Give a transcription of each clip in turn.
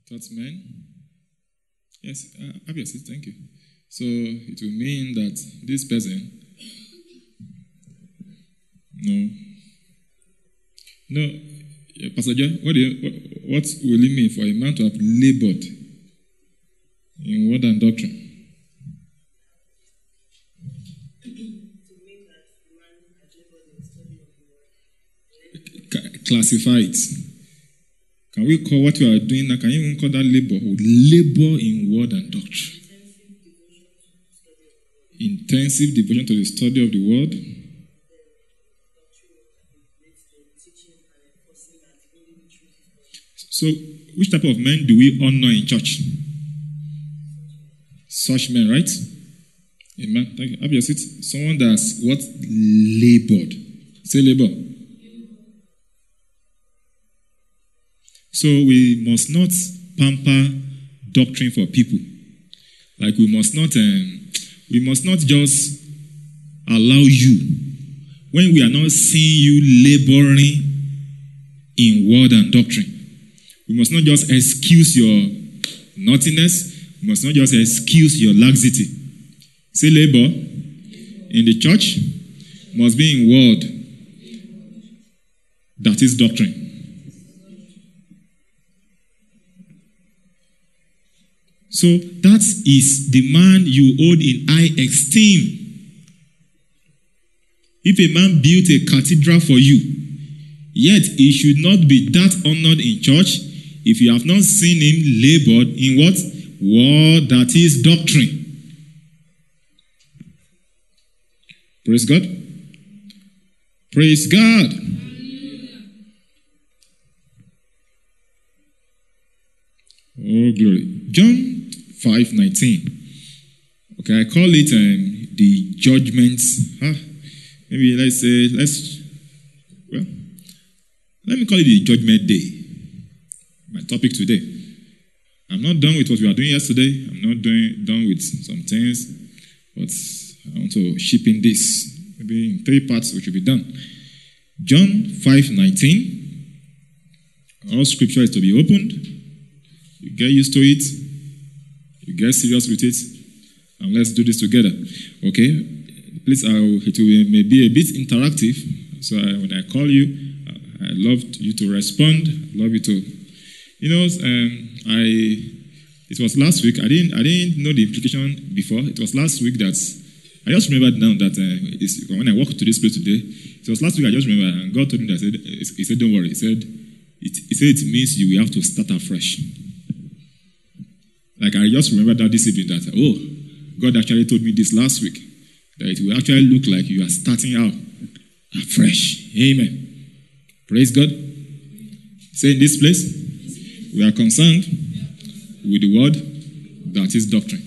Taught men. Yes, have your seat, thank you. So it will mean that this person, Pastor John, what will it mean for a man to have labored in word and doctrine? Classify it. Can we call what you are doing now? Can you even call that labor? Labor in word and doctrine. Intensive devotion to the study of the word. So, which type of men do we honor in church? Such men, right? Amen. Thank you. Have your seat. Someone that's what? Labored. Say labor. So we must not pamper doctrine for people. Like we must not just allow you, when we are not seeing you laboring in word and doctrine. We must not just excuse your naughtiness. We must not just excuse your laxity. Say labor in the church must be in word that is doctrine. So that is the man you hold in high esteem. If a man built a cathedral for you, yet he should not be that honored in church if you have not seen him labored in what? Word that is doctrine. Praise God. Praise God. Oh, glory. John 5:19. Okay, I call it the judgments. Maybe let me call it the judgment day. My topic today. I'm not done with what we were doing yesterday. I'm not done with some things, but I want to ship in this. Maybe in 3 parts we should be done. John 5:19. All scripture is to be opened. You get used to it. You get serious with it. And let's do this together. Okay? Please, it may be a bit interactive. So when I call you, I love you to respond. I love you to... it was last week. I didn't know the implication before. It was last week that... I just remembered now that when I walked to this place today, it was last week I just remembered, and God told me that, he said, don't worry. He said it means you will have to start afresh. Like I just remembered that this evening that, God actually told me this last week, that it will actually look like you are starting out afresh. Amen. Praise God. Say in this place, we are concerned with the word that is doctrine.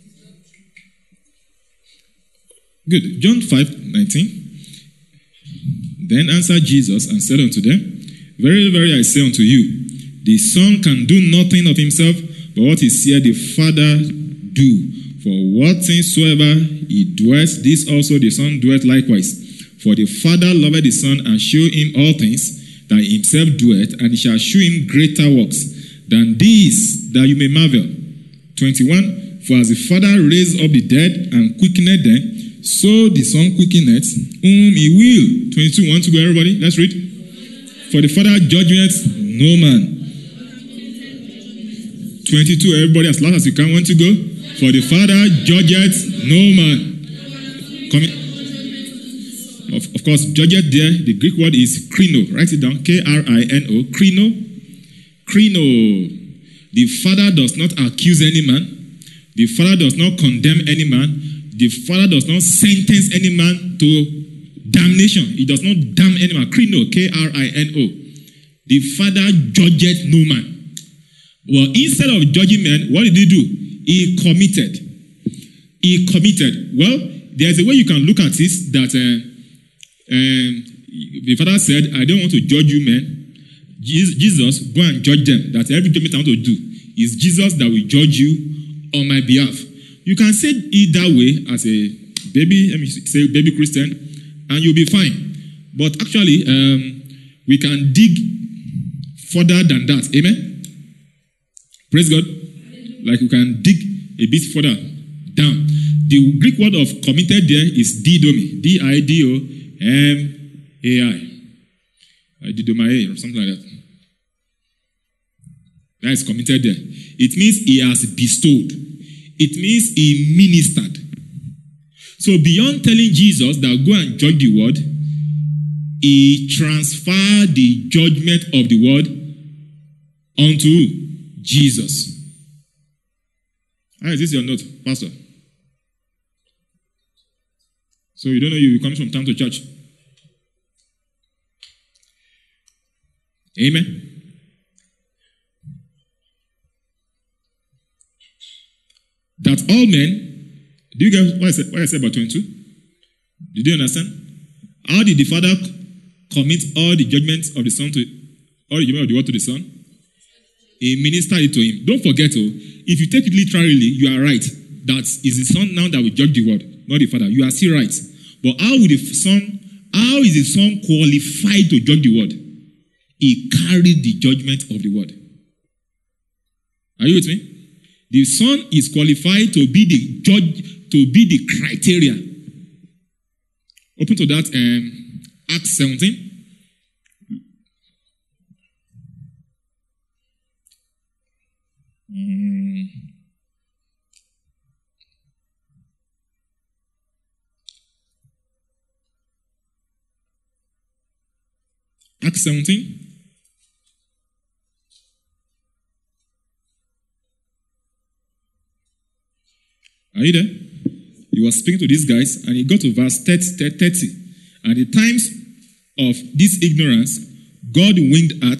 Good. John 5:19. Then answered Jesus and said unto them, Very, very, I say unto you, the Son can do nothing of himself, but what he seeth the Father do. For what things soever he doeth, this also the Son doeth likewise. For the Father loveth the Son, and shew him all things that he himself doeth, and he shall shew him greater works than these, that you may marvel. 21. For as the Father raised up the dead and quickened them, so the Son quickeneth whom he will. 22. Want to go, everybody? Let's read. For the Father judgeth no man. 22. Everybody, as loud as you can, want to go. For the Father judgeth no man. Of course, judgeth there, the Greek word is krino. Write it down. Krino. Krino. The Father does not accuse any man. The Father does not condemn any man. The Father does not sentence any man to damnation. He does not damn any man. Krino. Krino. The Father judgeth no man. Well, instead of judging men, what did he do? He committed. Well, there's a way you can look at this that the Father said, I don't want to judge you men. Jesus, go and judge them. That every judgment I want to do is Jesus that will judge you on my behalf. You can say it that way as a baby, let me say baby Christian, and you'll be fine. But actually, we can dig further than that. Amen? Praise God. Like you can dig a bit further down. The Greek word of committed there is didomi. D-I-D-O-M-A-I. Didomai or something like that. That is committed there. It means he has bestowed. It means he ministered. So beyond telling Jesus that go and judge the world, he transferred the judgment of the world unto Jesus. How is this your note, Pastor? So you don't know you come from town to church. Amen. That all men, do you get what I said about 22? Did you understand? How did the Father commit all the judgments of the Son to all the judgment of the world to the Son? He ministered it to him. Don't forget, if you take it literally, you are right. That is the Son now that will judge the world, not the Father. You are still right. But how is the Son qualified to judge the world? He carried the judgment of the world. Are you with me? The Son is qualified to be the judge, to be the criteria. Open to that Acts 17. Acts 17. Are you there? He was speaking to these guys, and he got to verse 30. And the times of this ignorance, God winked at,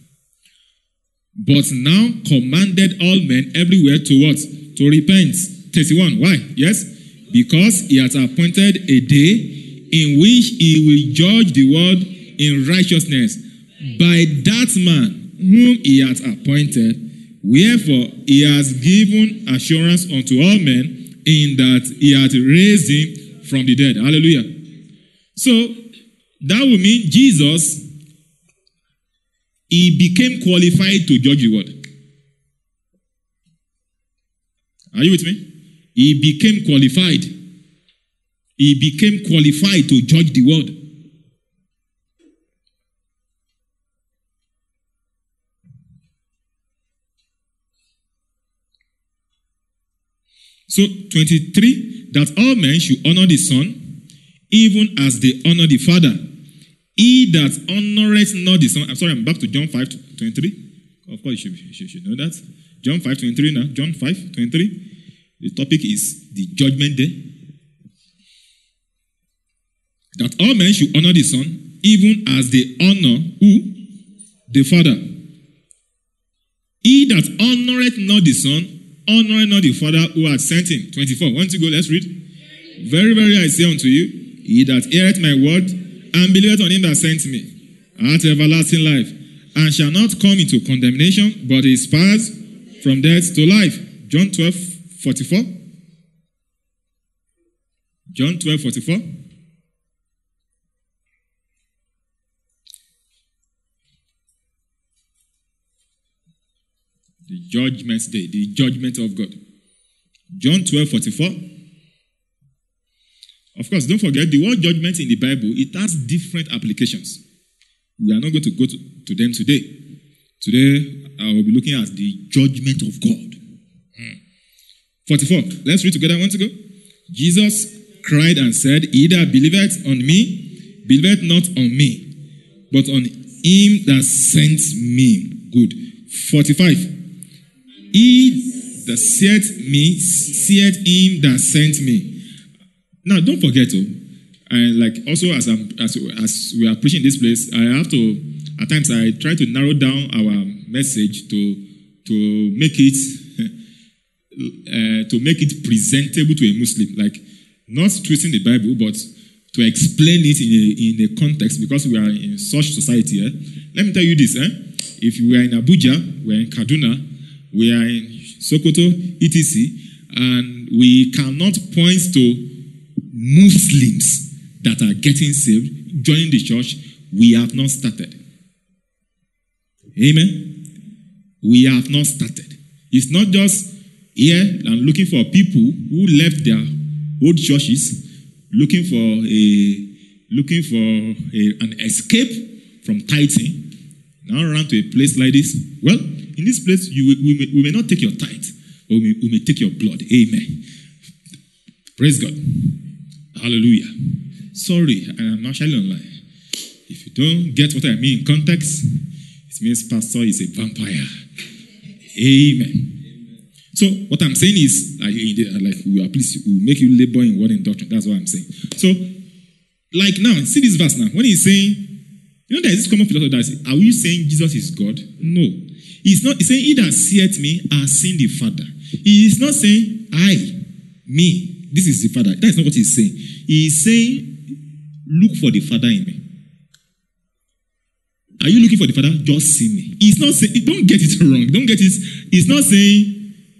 but now commanded all men everywhere to what? To repent. 31. Why? Yes? Because he has appointed a day in which he will judge the world in righteousness by that man whom he has appointed. Wherefore he has given assurance unto all men in that he hath raised him from the dead. Hallelujah. So, that would mean Jesus, he became qualified to judge the world. Are you with me? He became qualified. He became qualified to judge the world. So, 23, that all men should honor the Son, even as they honor the Father. He that honoreth not the Son, I'm back to John 5:23. Of course, you should know that. John 5:23 now. John 5:23. The topic is the judgment day. That all men should honor the Son, even as they honor who? The Father. He that honoreth not the Son, honoreth not the Father who hath sent him. 24. Want to go? Let's read. Very, very I say unto you, he that heareth my word and believeth on him that sent me hath everlasting life, and shall not come into condemnation, but is passed from death to life. John 12:44. John 12:44. The judgment day, the judgment of God. John 12:44. Of course, don't forget, the word judgment in the Bible, it has different applications. We are not going to go to them today. Today, I will be looking at the judgment of God. 44. Let's read together. Want to go? Jesus cried and said, he that believeth on me, believeth not on me, but on him that sent me. Good. 45. He that seeth me, seeth him that sent me. Now, don't forget, and like also as we are preaching this place, I have to, at times I try to narrow down our message to make it presentable to a Muslim, like not twisting the Bible, but to explain it in a context, because we are in such society. Let me tell you this: if we are in Abuja, we are in Kaduna, we are in Sokoto, etc., and we cannot point to Muslims that are getting saved, joining the church, we have not started. Amen? We have not started. It's not just here and looking for people who left their old churches, looking for an escape from tithing. Now run to a place like this. Well, in this place, we may not take your tithe, but we may take your blood. Amen. Praise God. Hallelujah. Sorry, I am actually online. If you don't get what I mean in context, it means pastor is a vampire. Amen. So what I'm saying is, we'll make you labor in word and doctrine. That's what I'm saying. So, like now, see this verse now. When he's saying, there's this common philosophy that says, are we saying Jesus is God? No. He's not. He's saying, he that seeth me has seen the Father. He is not saying, me. This is the Father. That is not what he's saying. He is saying, look for the Father in me. Are you looking for the Father? Just see me. He's not saying, don't get it wrong. Don't get it. He's not saying,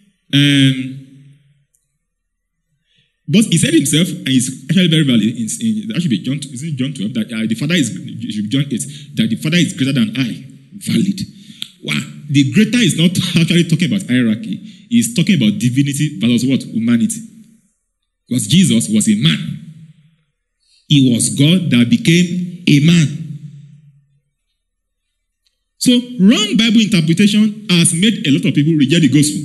but he said himself, and it's actually very valid, that should be John 12, that the Father is, John 8, that the Father is greater than I. Valid. Wow. The greater is not actually talking about hierarchy. He's talking about divinity versus what? Humanity. Because Jesus was a man. He was God that became a man. So, wrong Bible interpretation has made a lot of people reject the gospel.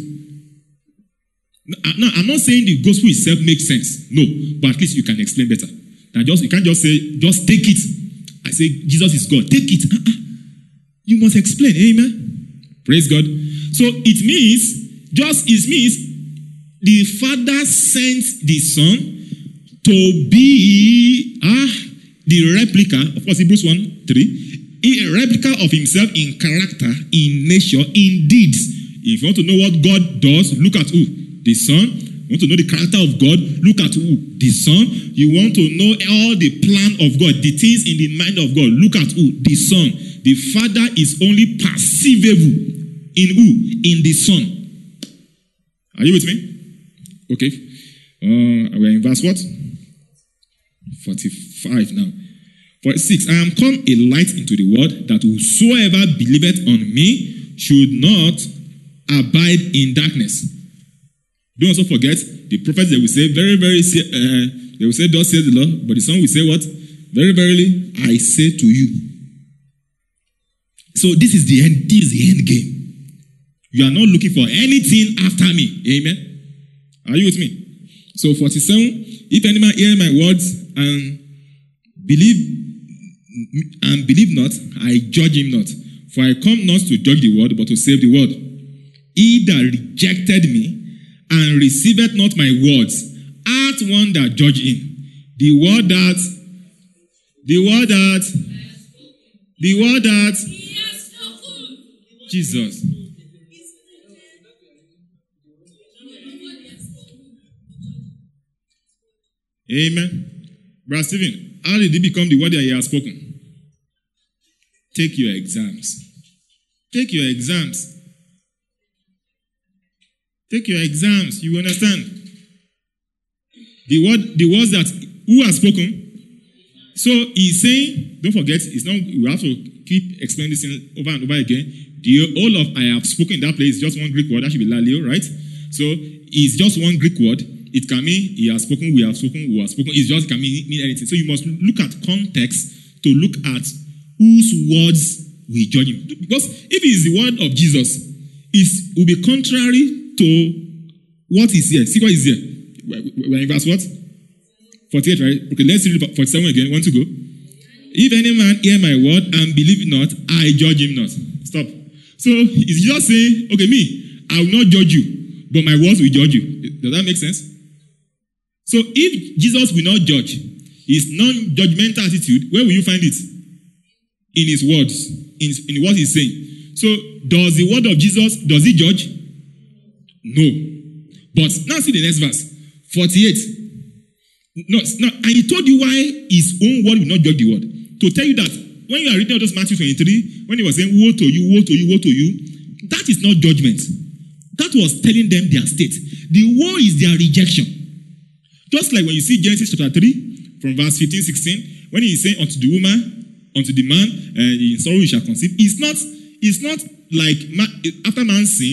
Now, I'm not saying the gospel itself makes sense. No, but at least you can explain better. You can't just say, just take it. I say, Jesus is God. Take it. You must explain. Amen. Praise God. So, it means the Father sent the Son to be the replica, of course, Hebrews 1:3. A replica of himself in character, in nature, in deeds. If you want to know what God does, look at who? The Son. You want to know the character of God, look at who? The Son. You want to know all the plan of God, the things in the mind of God, look at who? The Son. The Father is only perceivable in who? In the Son. Are you with me? Okay. We're in verse what? 45 now. 46, I am come a light into the world, that whosoever believeth on me should not abide in darkness. Don't also forget, the prophets, they will say, they will say, thus says the Lord, but the Son will say what? Very verily, I say to you. So this is the end game. You are not looking for anything after me. Amen? Are you with me? So 47, if any man hear my words and believe not, I judge him not. For I come not to judge the world, but to save the world. He that rejected me and receiveth not my words, hath one that judge him. The word that Jesus. Amen. Brother Stephen, how did he become the word that he has spoken? Take your exams. Take your exams. Take your exams. You understand? The words that who has spoken. So he's saying, don't forget, it's not. We have to keep explaining this thing over and over again. The whole of I have spoken in that place is just one Greek word. That should be laleo, right? So it's just one Greek word. It can mean he has spoken, we have spoken, who has spoken. It just can mean anything. So you must look at context to look at whose words we judge him. Because if it is the word of Jesus, it will be contrary to what is here. See what is here? We're in verse what? 48, right? Okay, let's read 47 again. Want to go? If any man hear my word and believe not, I judge him not. Stop. So it's just saying, okay, me, I will not judge you, but my words will judge you. Does that make sense? So if Jesus will not judge, his non-judgmental attitude, where will you find it? In his words, in what he's saying. So does the word of Jesus, does he judge? No. But now see the next verse, 48. No, and he told you why his own word will not judge the word. To tell you that when you are reading those Matthew 23, when he was saying, woe to you, woe to you, woe to you, that is not judgment. That was telling them their state. The woe is their rejection. Just like when you see Genesis chapter 3, from verse 15, 16, when he is saying unto the woman, unto the man, in sorrow you shall conceive. It's not like after man sinned,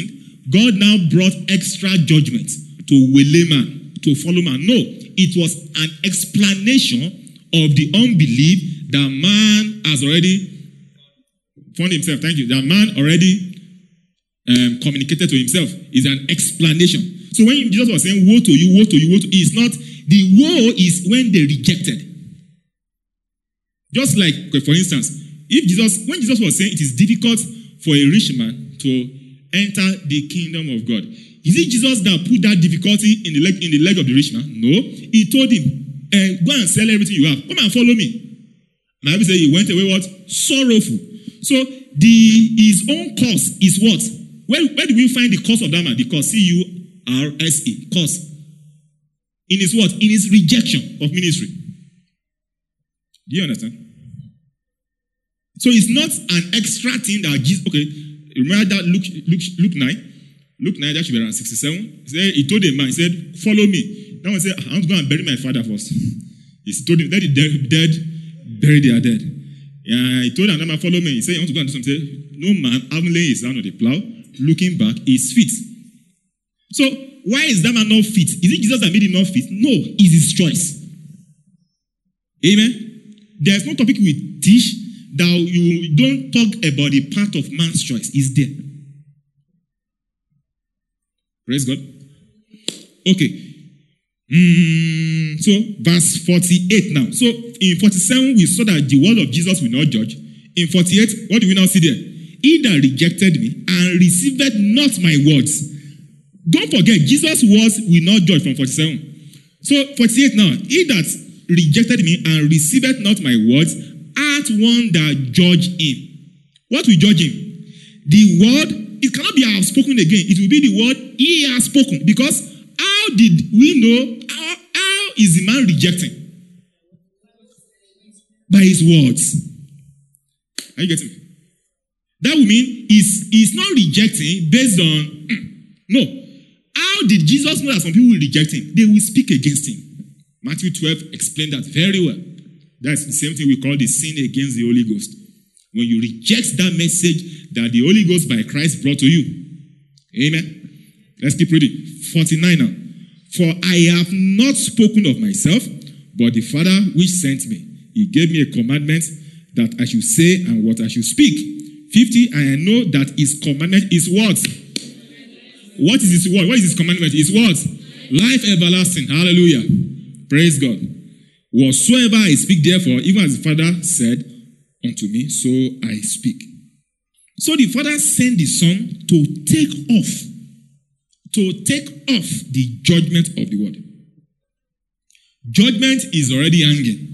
God now brought extra judgment to waylay man, to follow man. No, it was an explanation of the unbelief that man has already found himself. Thank you. That man already communicated to himself. Is an explanation. So when Jesus was saying, woe to you, woe to you, woe to you, it's not, the woe is when they rejected. Just like, for instance, when Jesus was saying it is difficult for a rich man to enter the kingdom of God, is it Jesus that put that difficulty in the leg of the rich man? No. He told him, go and sell everything you have. Come and follow me. And I will say he went away what? Sorrowful. So his own cause is what? Where do we find the cause of that man? The cause, C-U-R-S-E, cause. In his what? In his rejection of ministry. Do you understand? So it's not an extra thing that Jesus, okay, remember that Luke 9? Luke 9, that should be around 67. He told a man, he said, follow me. That one said, I want to go and bury my father first. He told him, let the dead bury their dead. He told another man, follow me. He said, I want to go and do something. He said, no man, having laid his hand on the plow, looking back, is fit. So, why is that man not fit? Is it Jesus that made him not fit? No, it's his choice. Amen? There's no topic we teach that you don't talk about the part of man's choice. It's there. Praise God. Okay. So, verse 48 now. So, in 47, we saw that the word of Jesus will not judge. In 48, what do we now see there? He that rejected me and received not my words. Don't forget, Jesus' words will not judge from 47. So, 48 now. He that rejected me and received not my words, hath one that judge him. What will judge him? The word, it cannot be I have spoken again. It will be the word he has spoken. Because how did we know? How is the man rejecting? By his words. Are you getting me? That would mean he's not rejecting based on no. How did Jesus know that some people will reject him? They will speak against him. Matthew 12 explained that very well. That's the same thing we call the sin against the Holy Ghost. When you reject that message that the Holy Ghost by Christ brought to you. Amen. Let's keep reading. 49 now. For I have not spoken of myself, but the Father which sent me. He gave me a commandment that I should say and what I should speak. 50, I know that his commandment is what? What is his word? What is his commandment? His what? Life everlasting. Hallelujah. Praise God. Whatsoever I speak, therefore, even as the Father said unto me, so I speak. So the Father sent the Son to take off the judgment of the world. Judgment is already hanging.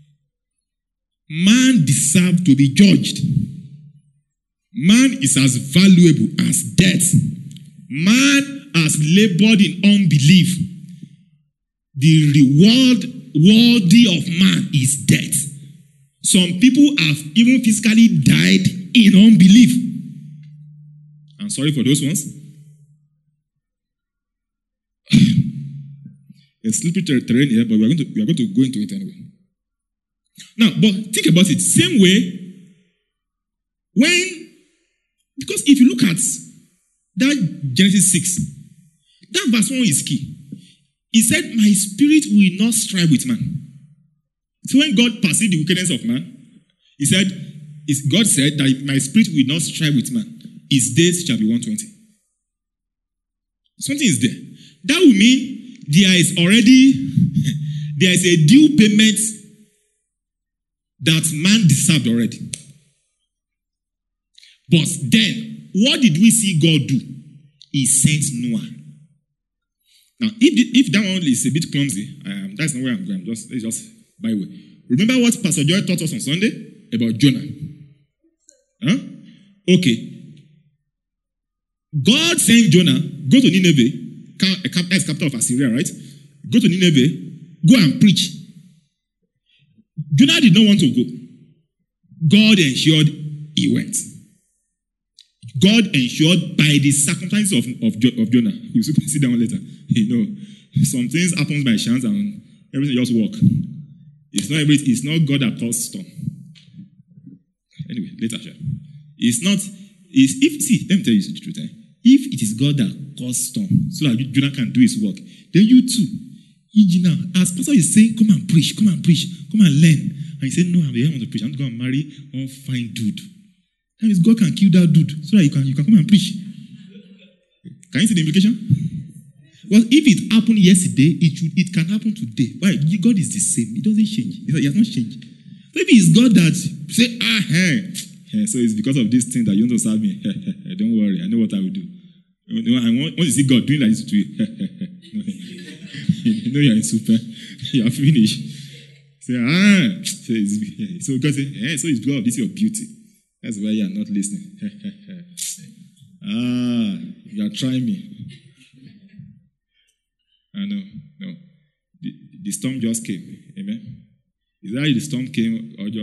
Man deserves to be judged. Man is as valuable as death. Man has labored in unbelief. The reward worthy of man is death. Some people have even physically died in unbelief. I'm sorry for those ones. It's slippery terrain here, but we are going to go into it anyway. Now, but think about it. Same way, because if you look at that Genesis 6, that verse 1 is key. He said, my spirit will not strive with man. So when God perceived the wickedness of man, God said that my spirit will not strive with man. His days shall be 120. Something is there. That will mean there is a due payment that man deserved already. But then, what did we see God do? He sent Noah. Now, if that one is a bit clumsy, that's not where I'm going. It's just by way. Remember what Pastor Joy taught us on Sunday about Jonah? Huh? Okay. God sent Jonah, go to Nineveh, ex-capital of Assyria, right? Go to Nineveh, go and preach. Jonah did not want to go. God ensured he went. God ensured by the circumstances of Jonah. You will see that one later. You know, some things happen by chance and everything just work. It's not God that caused storm. Anyway, later. Let me tell you the truth. If it is God that caused storm so that Jonah can do his work, then you too, now, as pastor is saying, come and preach, come and learn. And he said, no, I don't want to preach. I'm going to marry one fine dude. That means God can kill that dude so that you can come and preach. Can you see the implication? Well, if it happened yesterday, it can happen today. Why? God is the same. He doesn't change. He has not changed. Maybe it's God that say, so it's because of this thing that you want to serve me. Don't worry, I know what I will do. I want to see God doing like this to you. You know you're in super. You are finished. Say, so God say, so it's because of this your beauty. That's why you are not listening. You are trying me. I know. No. The storm just came. Amen. Is that the storm came or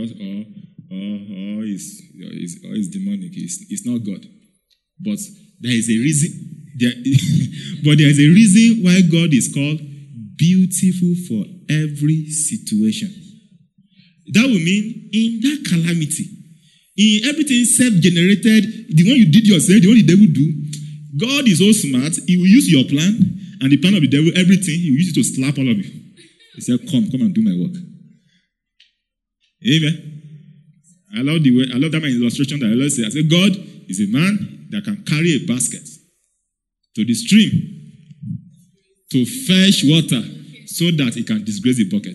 is demonic? It's not God. But there is a reason. But there is a reason why God is called beautiful for every situation. That will mean in that calamity, in everything self-generated, the one you did yourself, the one the devil do, God is so smart, he will use your plan and the plan of the devil, everything, he will use it to slap all of you. He said, come and do my work. Amen. I love that my illustration that I always say. I said, God is a man that can carry a basket to the stream to fetch water so that he can disgrace the bucket.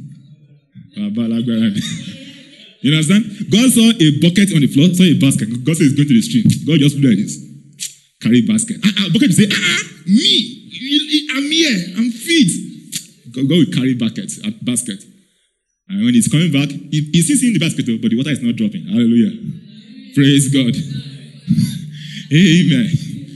You understand? God saw a bucket on the floor, saw a basket. God said he's going to the stream. God just looked like this. Carry basket. Bucket will say, me. I'm here. I'm fit. God will carry basket. And when he's coming back, he's still seeing the basket, but the water is not dropping. Hallelujah. Praise God. Amen.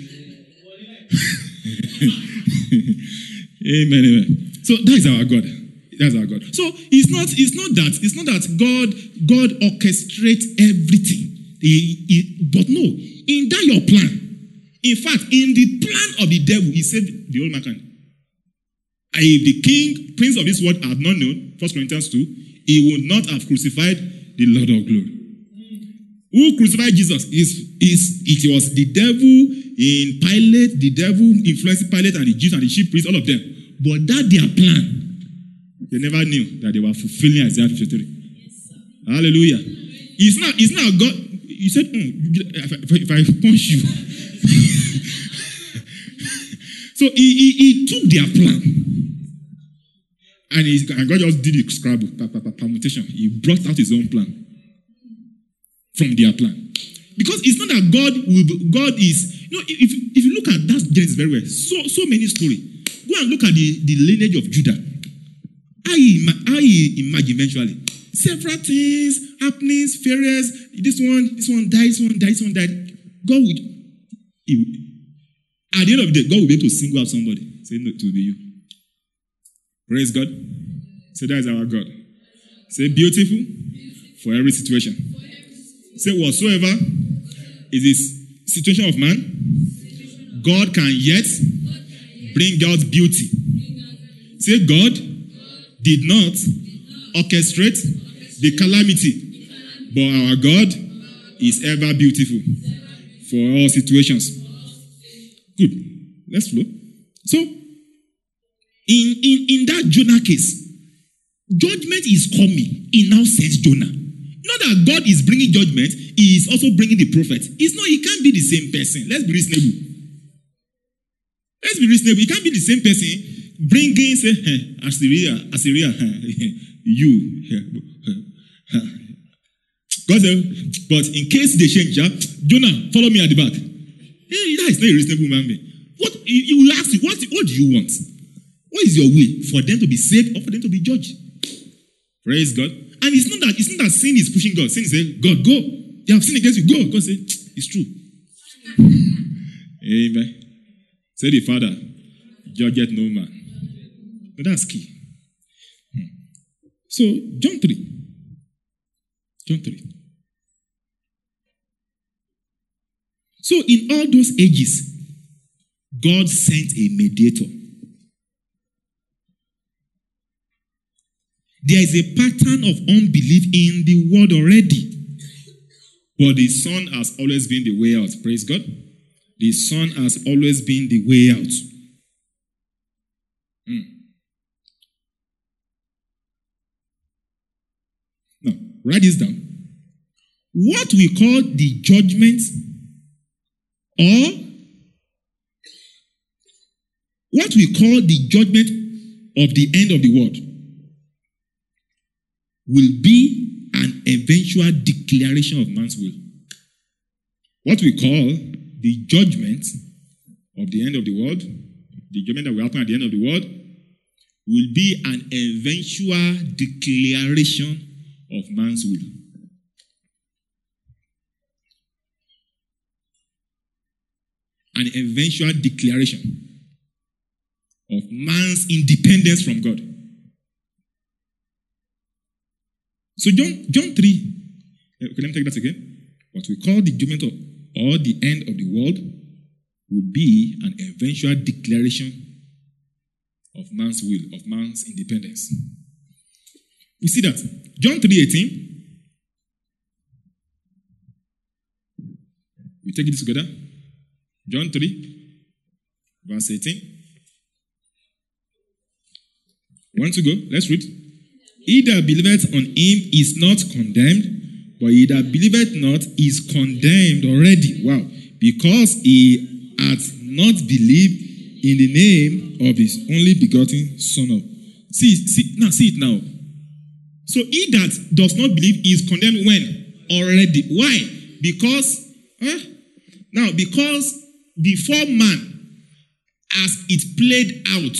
Amen. So that is our God. That's our God. So it's not that God orchestrates everything. But no, in that your plan. In fact, in the plan of the devil, he said the old man if the king, prince of this world, had not known, 1 Corinthians 2, he would not have crucified the Lord of glory. Who crucified Jesus? It was the devil in Pilate, the devil influenced Pilate and the Jews and the chief priests, all of them. But that their plan, they never knew that they were fulfilling Isaiah 53. Yes, hallelujah. It's not God. He said, if I punch you. So he took their plan. And God just did a Scrabble, permutation. He brought out his own plan from their plan. Because it's not that God is, if you look at that Genesis very well, so many stories. Go and look at the lineage of Judah. How he emerged eventually. Several things, happenings, failures. This one died. God would, at the end of the day, God will be able to single out somebody. Say, no, it will be you. Praise God. Say, that is our God. Say, beautiful for every situation. Say, whatsoever is this situation of man, God can yet bring out beauty. Say, God did not orchestrate the calamity, but our God is ever beautiful for all situations. Good. Let's flow. So, in that Jonah case, judgment is coming. He now sends Jonah. Not that God is bringing judgment, he is also bringing the prophet. He can't be the same person. Let's be reasonable. He can't be the same person bringing, say, Assyria, you. God said, but in case they change, Jonah, follow me at the back. That is not a reasonable man. What you will ask you, what do you want? What is your will? For them to be saved or for them to be judged? Praise God. And it's not that sin is pushing God. Sin is saying, God, go. You have sinned against you. Go. God said, it's true. Amen. Say the Father, judgeth no man. But that's key. So, John 3. So, in all those ages, God sent a mediator. There is a pattern of unbelief in the world already. But the Son has always been the way out. Praise God. The Son has always been the way out. Now, write this down. What we call the judgment or what we call the judgment of the end of the world will be an eventual declaration of man's will. What we call the judgment of the end of the world, the judgment that will happen at the end of the world, will be an eventual declaration of man's will. An eventual declaration of man's independence from God. So John 3, okay, let me take that again. What we call the judgment of, or the end of the world would be an eventual declaration of man's will, of man's independence. You see that? John 3:18. We take this together. John 3, verse 18. Want to go? Let's read. He that believeth on him is not condemned, but he that believeth not is condemned already. Wow. Because he hath not believed in the name of his only begotten Son of. See it now. So he that does not believe is condemned when? Already. Why? Because because before man, as it played out.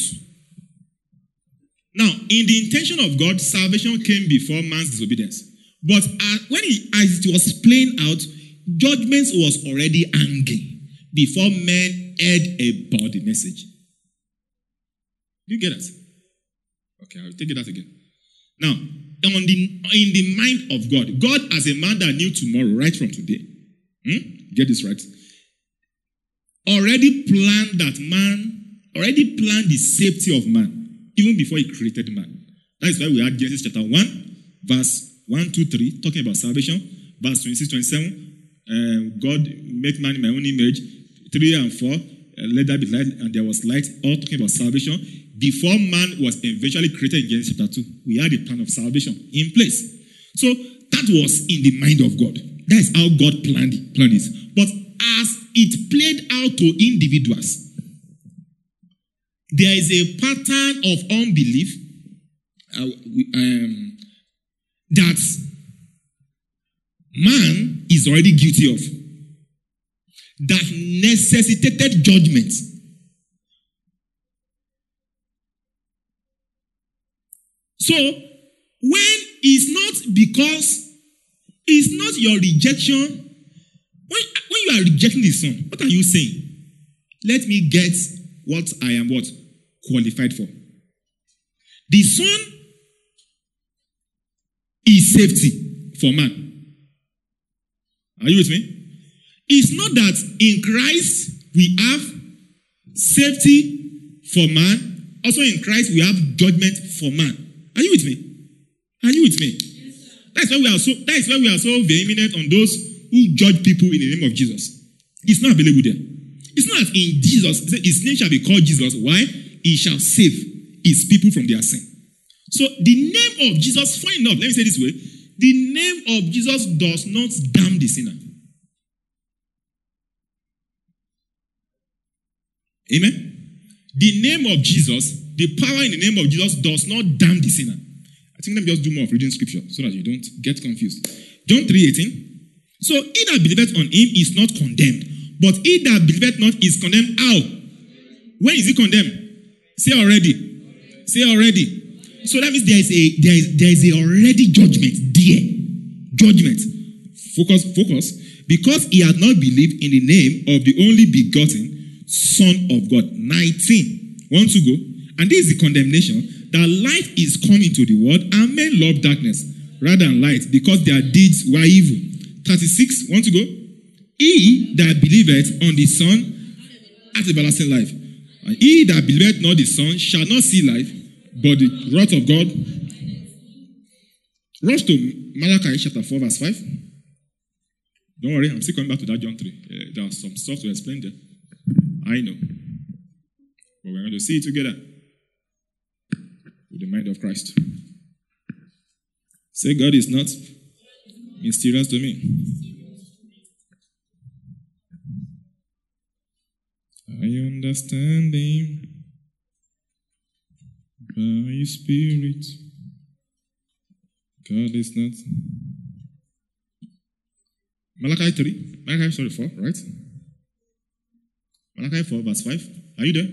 Now, in the intention of God, salvation came before man's disobedience. But as it was playing out, judgment was already hanging before men heard about the message. Do you get that? Okay, I'll take that again. Now, in the mind of God, God as a man that knew tomorrow, right from today, get this right, already planned the safety of man, even before he created man. That is why we had Genesis chapter 1, verse 1, 2, 3, talking about salvation. Verse 26, 27, God made man in my own image. 3 and 4, let there be light, and there was light, all talking about salvation. Before man was eventually created in Genesis chapter 2, we had a plan of salvation in place. So that was in the mind of God. That is how God planned it. But as it played out to individuals, there is a pattern of unbelief that man is already guilty of, that necessitated judgment. So, when it's not your rejection, when you are rejecting the Son, what are you saying? Let me get what I am qualified for. The Son is safety for man. Are you with me? It's not that in Christ we have safety for man. Also in Christ we have judgment for man. Are you with me? Are you with me? Yes, that is why we are so vehement on those who judge people in the name of Jesus. It's not available there. It's not in Jesus. His name shall be called Jesus. Why? He shall save his people from their sin. So the name of Jesus, funny enough, let me say this way, the name of Jesus does not damn the sinner. Amen? The name of Jesus, the power in the name of Jesus does not damn the sinner. I think let me just do more of reading scripture so that you don't get confused. John 3:18. So he that believeth on him is not condemned, but he that believeth not is condemned. How? When is he condemned? Say already. Say already. So that means there is a already judgment there. Judgment. Focus. Because he had not believed in the name of the only begotten Son of God. 19. Want to go? And this is the condemnation, that light is come into the world, and men love darkness rather than light, because their deeds were evil. 36. Want to go? He that believeth on the Son hath everlasting life. And he that believeth not the Son shall not see life, but the wrath of God. Rush to Malachi chapter 4, verse 5. Don't worry, I'm still coming back to that John 3. There are some stuff to explain there. I know. But we're going to see it together with the mind of Christ. Say, God is not mysterious to me. I understand Him by His Spirit. God is not. Malachi 4, right? Malachi 4, verse 5. Are you there?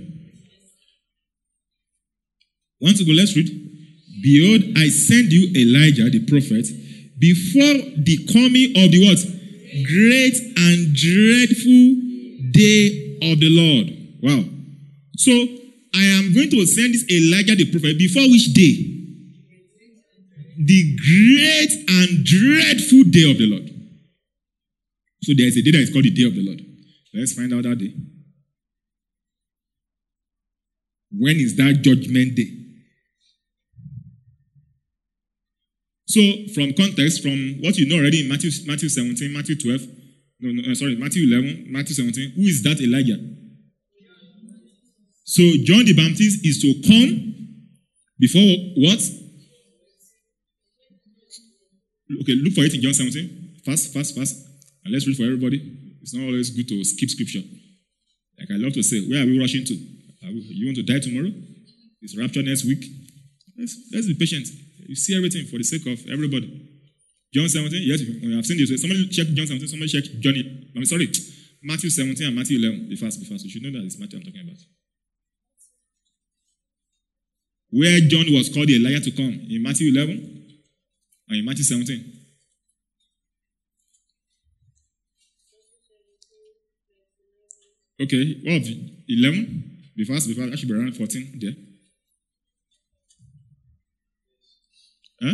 Want to go? Let's read. Behold, I send you Elijah the prophet before the coming of the what? Great and dreadful day of the Lord. Wow. So, I am going to send this Elijah the prophet before which day? The great and dreadful day of the Lord. So, there is a day that is called the day of the Lord. Let's find out that day. When is that judgment day? So, from context, from what you know already in Matthew 17, Matthew 12, Matthew 11, Matthew 17, who is that Elijah? So, John the Baptist is to come before what? Okay, look for it in John 17. Fast. And let's read for everybody. It's not always good to skip scripture. Like I love to say, where are we rushing to? You want to die tomorrow? It's rapture next week. Let's be patient. You see everything for the sake of everybody. John 17, yes, when you have seen this, somebody check John 17, somebody check Matthew 17 and Matthew 11. Be fast. You should know that it's Matthew I'm talking about. Where John was called the Elijah to come, in Matthew 11 and in Matthew 17. Okay, what of 11? Be fast, that should be around 14 there. Huh?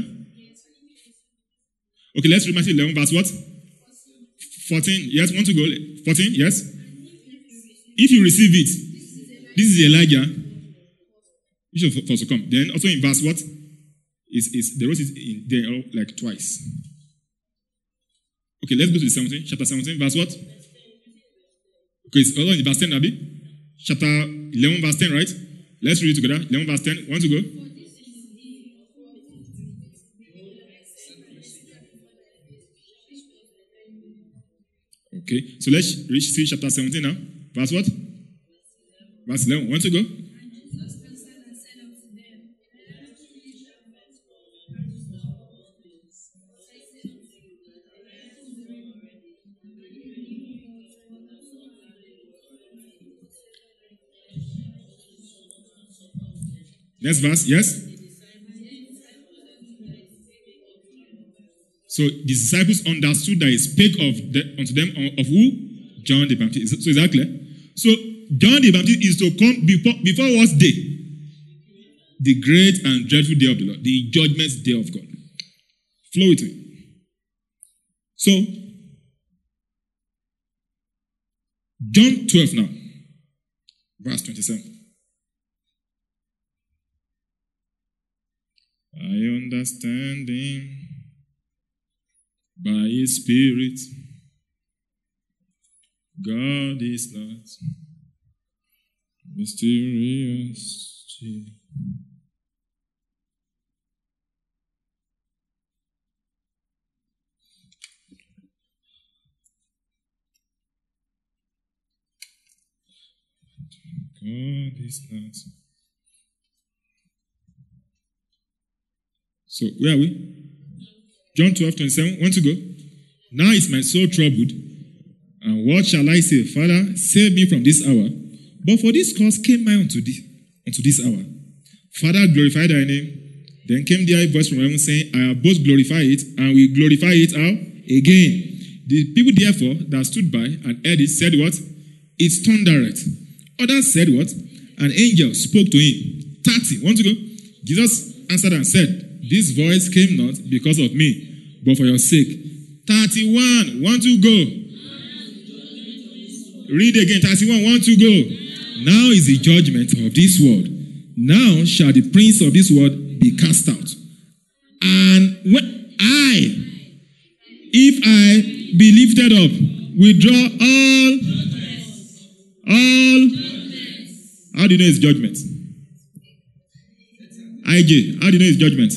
Okay, let's read Matthew 11, verse what? 14. Yes, want to go? 14, yes? If you receive it, this is Elijah. You should also come. Then also in verse what? They wrote it in there like twice. Okay, let's go to 17, chapter 17, verse what? Okay, it's also in verse 10, Abi. Chapter 11, verse 10, right? Let's read it together. 11, verse 10. Want to go? Okay, so let's see chapter 17 now. Verse what? Verse 11. Want to go? Next verse, yes? So the disciples understood that he spake unto them of who? John the Baptist. So is that clear? So John the Baptist is to come before what day? The great and dreadful day of the Lord. The judgment day of God. Flow with me. So, John 12 now. Verse 27. I understand Him by His Spirit. God is not mysterious. God is not. So, where are we? John 12, 27. Want to go? Now is my soul troubled. And what shall I say? Father, save me from this hour. But for this cause came I unto this hour. Father, glorify thy name. Then came there a voice from heaven saying, I have both glorified it, and will glorify it how? Again. The people therefore that stood by and heard it said what? It thundereth. Others said what? An angel spoke to him. 30. Want to go? Jesus answered and said, this voice came not because of me, but for your sake. 31. Want to go? Read again. 31. Want to go? Now is the judgment of this world. Now shall the prince of this world be cast out. And if I be lifted up, withdraw all How do you know his judgment? IJ, how do you know his judgment?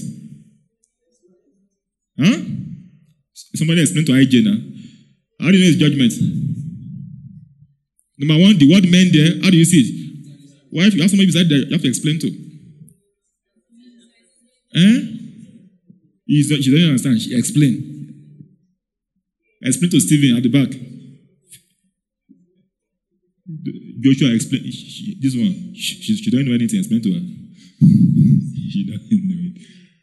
Huh? Somebody explain to IJ now. How do you know his judgment? Number one, the word men there, how do you see it? Why, if you have somebody beside there, you have to explain to. She doesn't understand. She explain. Explain to Stephen at the back. Joshua explain. This one, she don't know anything. Explain to her. She doesn't know it.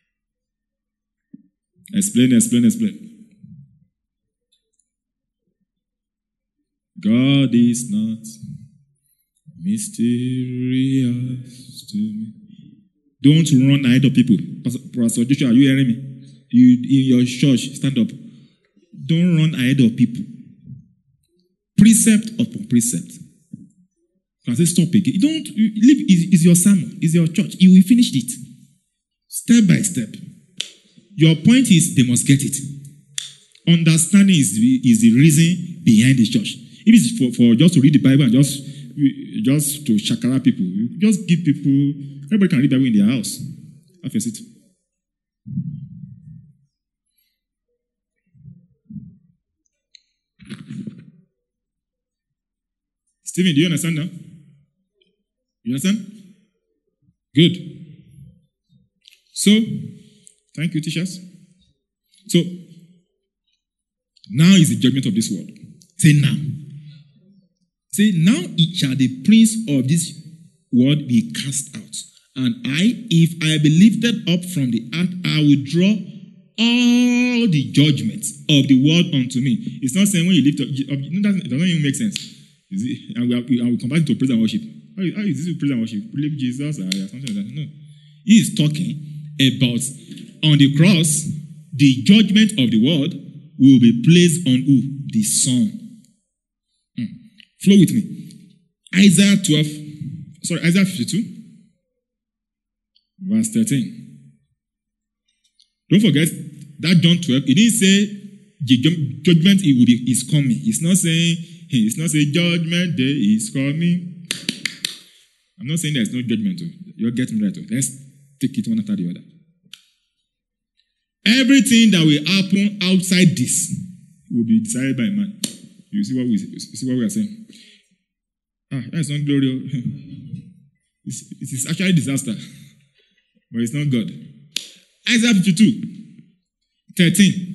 Explain. God is not mysterious to me. Don't run ahead of people. Pastor Joshua, are you hearing me? You in your church, stand up. Don't run ahead of people. Precept upon precept. I say stop again. Don't leave. It's your sermon. It's your church. You will finish it step by step. Your point is they must get it. Understanding is the reason behind the church. If it's for just to read the Bible and just to shakara people, just give people. Everybody can read the Bible in their house. Have a seat. Stephen, do you understand now? You understand? Good. So, thank you, teachers. So, now is the judgment of this world. Say now. Say now it shall the prince of this world be cast out. And if I be lifted up from the earth, I will draw all the judgments of the world unto me. It's not saying when you lift up, it doesn't even make sense. And we will come back to praise and worship. How is this praise and worship? Believe Jesus or something like that? No. He is talking about on the cross, the judgment of the world will be placed on who? The Son. Flow with me. Isaiah 52, verse 13. Don't forget that John 12, it didn't say judgment is coming. It's not saying judgment day is coming. I'm not saying there's no judgment. You're getting right. Let's take it one after the other. Everything that will happen outside this will be decided by man. You see what we are saying? That's not glory. It is actually disaster. But it's not God. Isaiah 52, 13.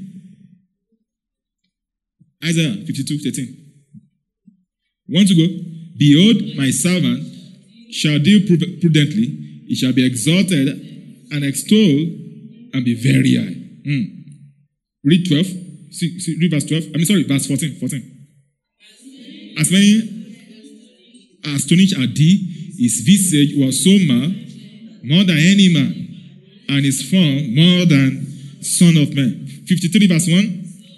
Isaiah 52, 13. Want to go? Behold, my servant shall deal prudently. He shall be exalted and extolled and be very high. Read 12. Read verse 12. Verse 14. As many astonished at thee, his visage was so mild, more than any man, and his form more than son of man. 53 verse 1.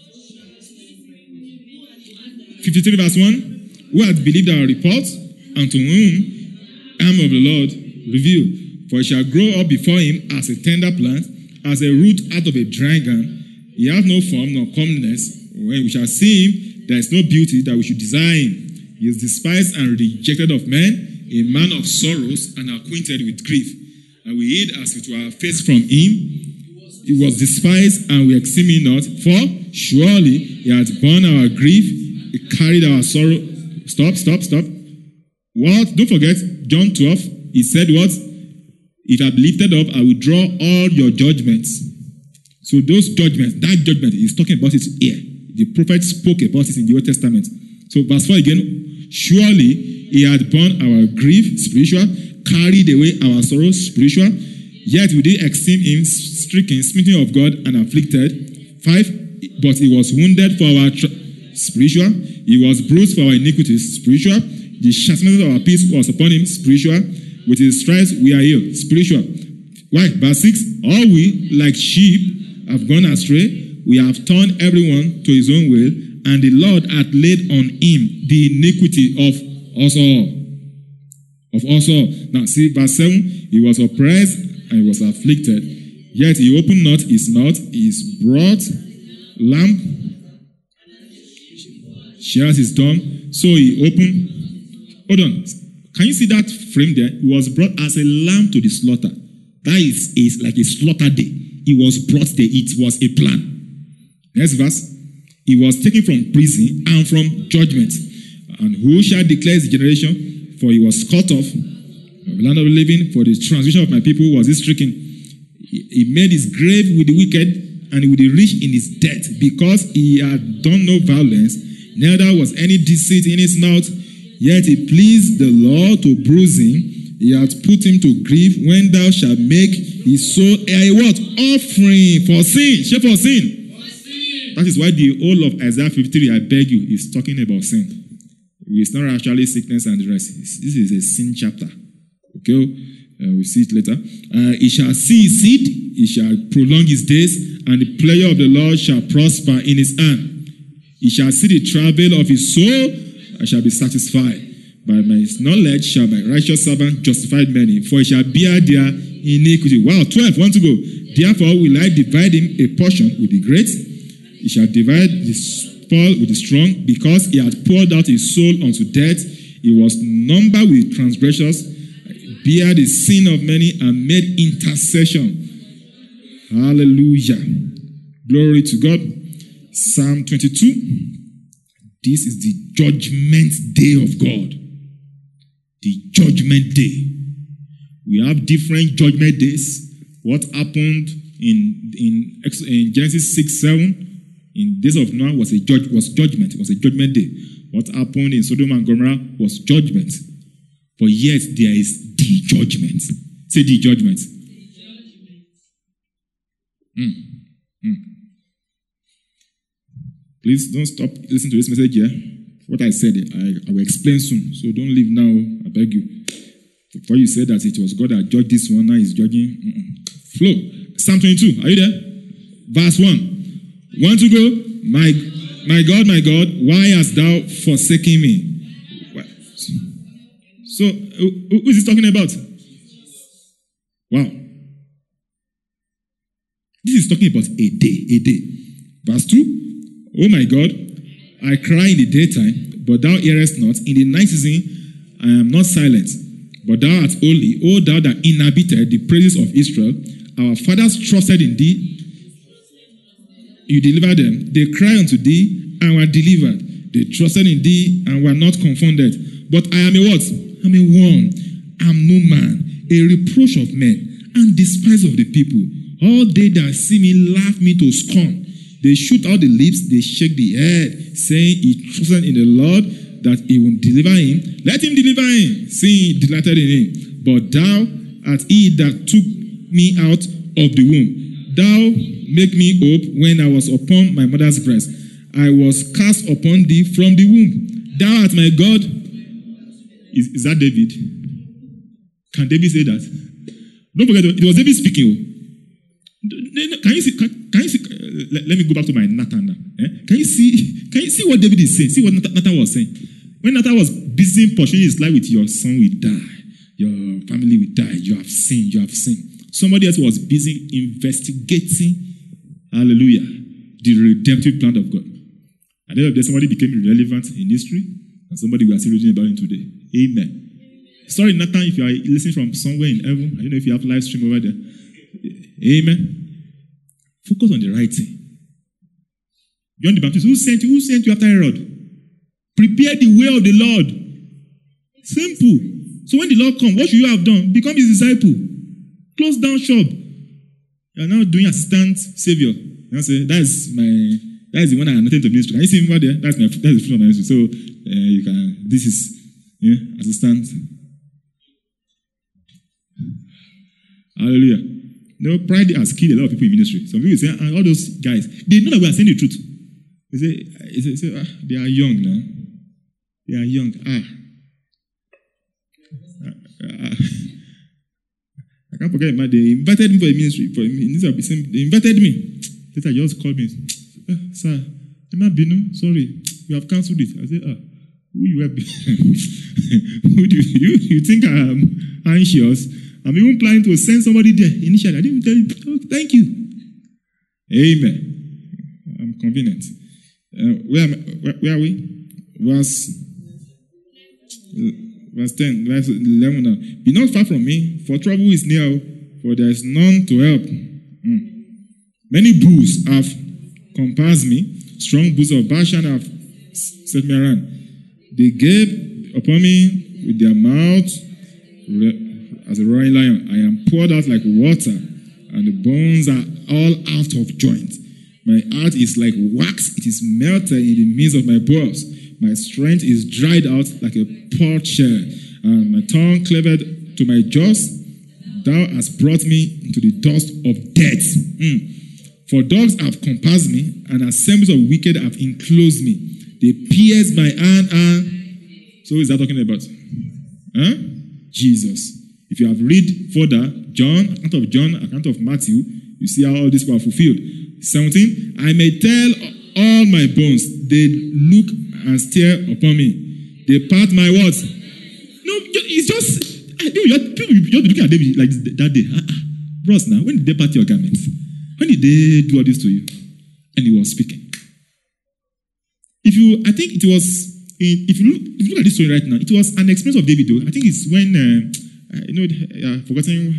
53 verse 1. Who hath believed our report, and to whom arm of the Lord revealed? For it shall grow up before him as a tender plant, as a root out of a dry ground. He hath no form nor comeliness. When we shall see him, there is no beauty that we should desire him. He is despised and rejected of men, a man of sorrows and acquainted with grief. And we hid as it were our face from him. He was despised and we esteemed him not. For surely he hath borne our grief, he carried our sorrow. Stop. What? Don't forget, John 12, he said what? If I be lifted up, I will draw all your judgments. So those judgments, that judgment, he's talking about it here. The prophet spoke about it in the Old Testament. So verse 4 again, surely he had borne our grief, spiritual, carried away our sorrows, spiritual, yet we did esteem him stricken, smitten of God, and afflicted. 5, but he was wounded for our spiritual, he was bruised for our iniquities, spiritual, the chastisement of our peace was upon him, spiritual, with his stripes we are healed, spiritual. Why? Verse 6, all we, like sheep, have gone astray, we have turned everyone to his own way, and the Lord hath laid on him the iniquity of us all. Now see, verse 7, he was oppressed and he was afflicted, yet he opened not his mouth, his broad lamp shares his tongue, so he opened. Hold on. Can you see that frame there? He was brought as a lamb to the slaughter. That is like a slaughter day. He was brought there. It was a plan. Next verse. He was taken from prison and from judgment. And who shall declare his generation? For he was cut off of the land of the living. For the transgression of my people was he stricken. He made his grave with the wicked and with the rich in his death, because he had done no violence, neither was any deceit in his mouth. Yet it pleased the Lord to bruise him. He hath put him to grief. When thou shalt make his soul a what? Offering for sin. Share for sin. That is why the whole of Isaiah 53, I beg you, is talking about sin. It's not actually sickness and the rest. This is a sin chapter. Okay? We'll see it later. He shall see his seed, he shall prolong his days, and the pleasure of the Lord shall prosper in his hand. He shall see the travail of his soul, and shall be satisfied. By my knowledge shall my righteous servant justify many, for he shall bear their iniquity. Wow, 12, want to go. Therefore will I divide him a portion with the great. He shall divide the spoil with the strong, because he had poured out his soul unto death. He was numbered with transgressors, bear the sin of many, and made intercession. Hallelujah. Glory to God. Psalm 22. This is the judgment day of God. The judgment day. We have different judgment days. What happened in Genesis 6:7? In days of Noah was judgment. It was a judgment day. What happened in Sodom and Gomorrah was judgment. But yet there is the judgment. Say the judgment. Please don't stop listening to this message here. What I said, I will explain soon. So don't leave now, I beg you. Before you said that it was God that judged this one, now he's judging. Flow. Psalm 22. Are you there? Verse 1. Want to go? My God, why hast thou forsaken me? So, who is he talking about? Wow. This is talking about a day. Verse 2. Oh my God, I cry in the daytime, but thou hearest not. In the night season, I am not silent. But thou art holy, O thou that inhabited the praises of Israel. Our fathers trusted in thee. You delivered them. They cried unto thee and were delivered. They trusted in thee and were not confounded. But I am a what? I'm a worm. I'm no man, a reproach of men, and despise of the people. All they that see me laugh me to scorn. They shoot out the lips, they shake the head, saying he trusted in the Lord that he will deliver him. Let him deliver him, seeing he delighted in him. But thou art he that took me out of the womb. Thou make me hope when I was upon my mother's breast. I was cast upon thee from the womb. Thou art my God. Is that David? Can David say that? Don't forget, it was David speaking. Can you see? Let me go back to my Nathan now. Can you see what David is saying? See what Nathan was saying. When Nathan was busy pursuing his life with your son will die, your family will die, you have sinned. Somebody else was busy investigating, hallelujah, the redemptive plan of God. At the end of the day, somebody became irrelevant in history, and somebody we are still reading about him today. Amen. Sorry, Nathan, if you are listening from somewhere in heaven, I don't know if you have live stream over there. Amen. Focus on the right thing. John the Baptist, who sent you after Herod? Prepare the way of the Lord. Simple. So when the Lord comes, what should you have done? Become his disciple. Close down shop. You are now doing assistant savior. You say, that's the one I am nothing to ministry. Can you see him over there? That's the fruit of my ministry. So you can. This is assistant. Hallelujah. No, pride has killed a lot of people in ministry. Some people say, all those guys, they know that we are saying the truth. They say they are young now. They are young. I can't forget, man. They invited me for a ministry. They invited me. Later, just called me. Sir, I'm not Binu. Sorry, we have cancelled it. I said, who you have been? Who do you think I am anxious? I'm even planning to send somebody there initially. I didn't even tell you. Oh, thank you. Amen. I'm convenient. Where are we? Verse Verse 10, verse 11 now. Be not far from me, for trouble is near, for there is none to help. Many bulls have compassed me, strong bulls of Bashan have set me around. They gave upon me with their mouth as a roaring lion. I am poured out like water, and the bones are all out of joint. My heart is like wax, it is melted in the midst of my bowels. My strength is dried out like a parched shell, and my tongue cleaved to my jaws. Thou hast brought me into the dust of death. For dogs have compassed me, and assemblies of wicked have enclosed me. They pierced my hand. So who is that talking about? Jesus. If you have read further, account of Matthew, you see how all these were fulfilled. 17, I may tell all my bones, they look and stare upon me. They part my words. No, it's just, people just looking at them like that day. Bros, now, when did they part your garments? When did they do all this to you? And he was speaking. If you look at this story right now, it was an experience of David, though. I think it's when, I've forgotten,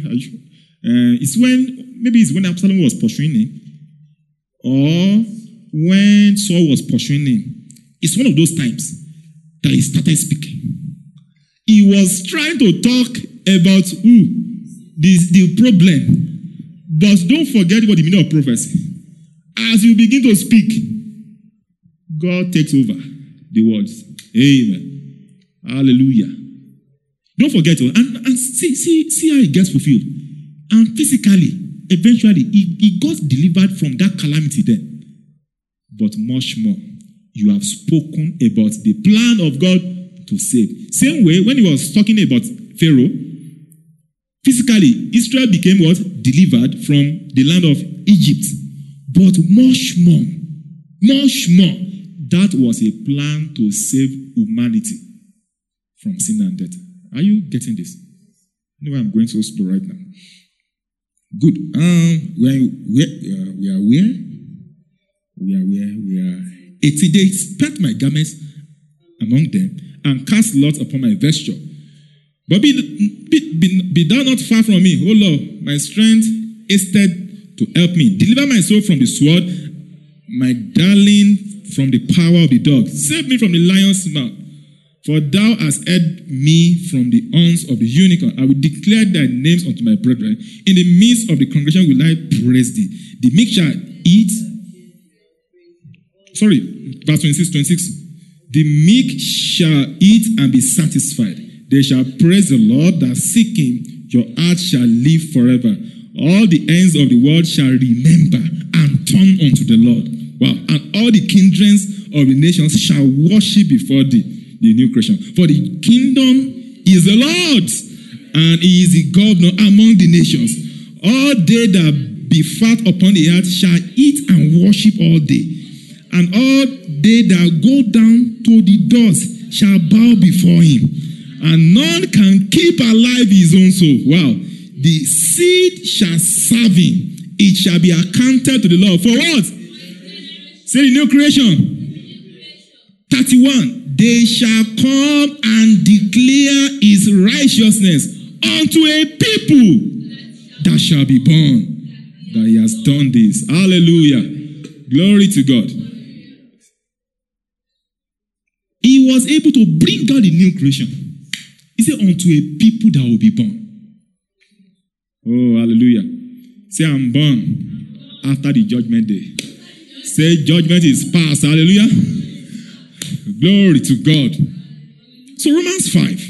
it's when Absalom was pursuing him, or when Saul was pursuing him. It's one of those times that he started speaking. He was trying to talk about the problem. But don't forget what the meaning of prophecy. As you begin to speak, God takes over the words. Amen. Hallelujah. Don't forget it. And see how it gets fulfilled. And physically, eventually, he got delivered from that calamity then. But much more, you have spoken about the plan of God to save. Same way, when he was talking about Pharaoh, physically, Israel became what? Delivered from the land of Egypt. But much more, that was a plan to save humanity from sin and death. Are you getting this? You know why I'm going so slow right now? Good. We are 18 days. Spread my garments among them and cast lots upon my vesture. But be thou not far from me, O Lord. My strength hasted to help me. Deliver my soul from the sword, my darling from the power of the dog. Save me from the lion's mouth. For thou hast heard me from the horns of the unicorn. I will declare thy names unto my brethren. In the midst of the congregation will I praise thee. The meek shall eat. Verse 26. The meek shall eat and be satisfied. They shall praise the Lord that seek him. Your heart shall live forever. All the ends of the world shall remember and turn unto the Lord. Wow. And all the kindreds of the nations shall worship before thee, the new creation. For the kingdom is the Lord's, and he is the governor among the nations. All they that be fat upon the earth shall eat and worship all day. And all they that go down to the dust shall bow before him. And none can keep alive his own soul. Wow. The seed shall serve him. It shall be accounted to the Lord. For what? Say the new creation. 31. They shall come and declare his righteousness unto a people that shall be born, that he has done this. Hallelujah. Glory to God. He was able to bring out the new creation. He said, unto a people that will be born. Oh, hallelujah. Say, I'm born after the judgment day. Say, judgment is past. Hallelujah. Glory to God. So, Romans 5.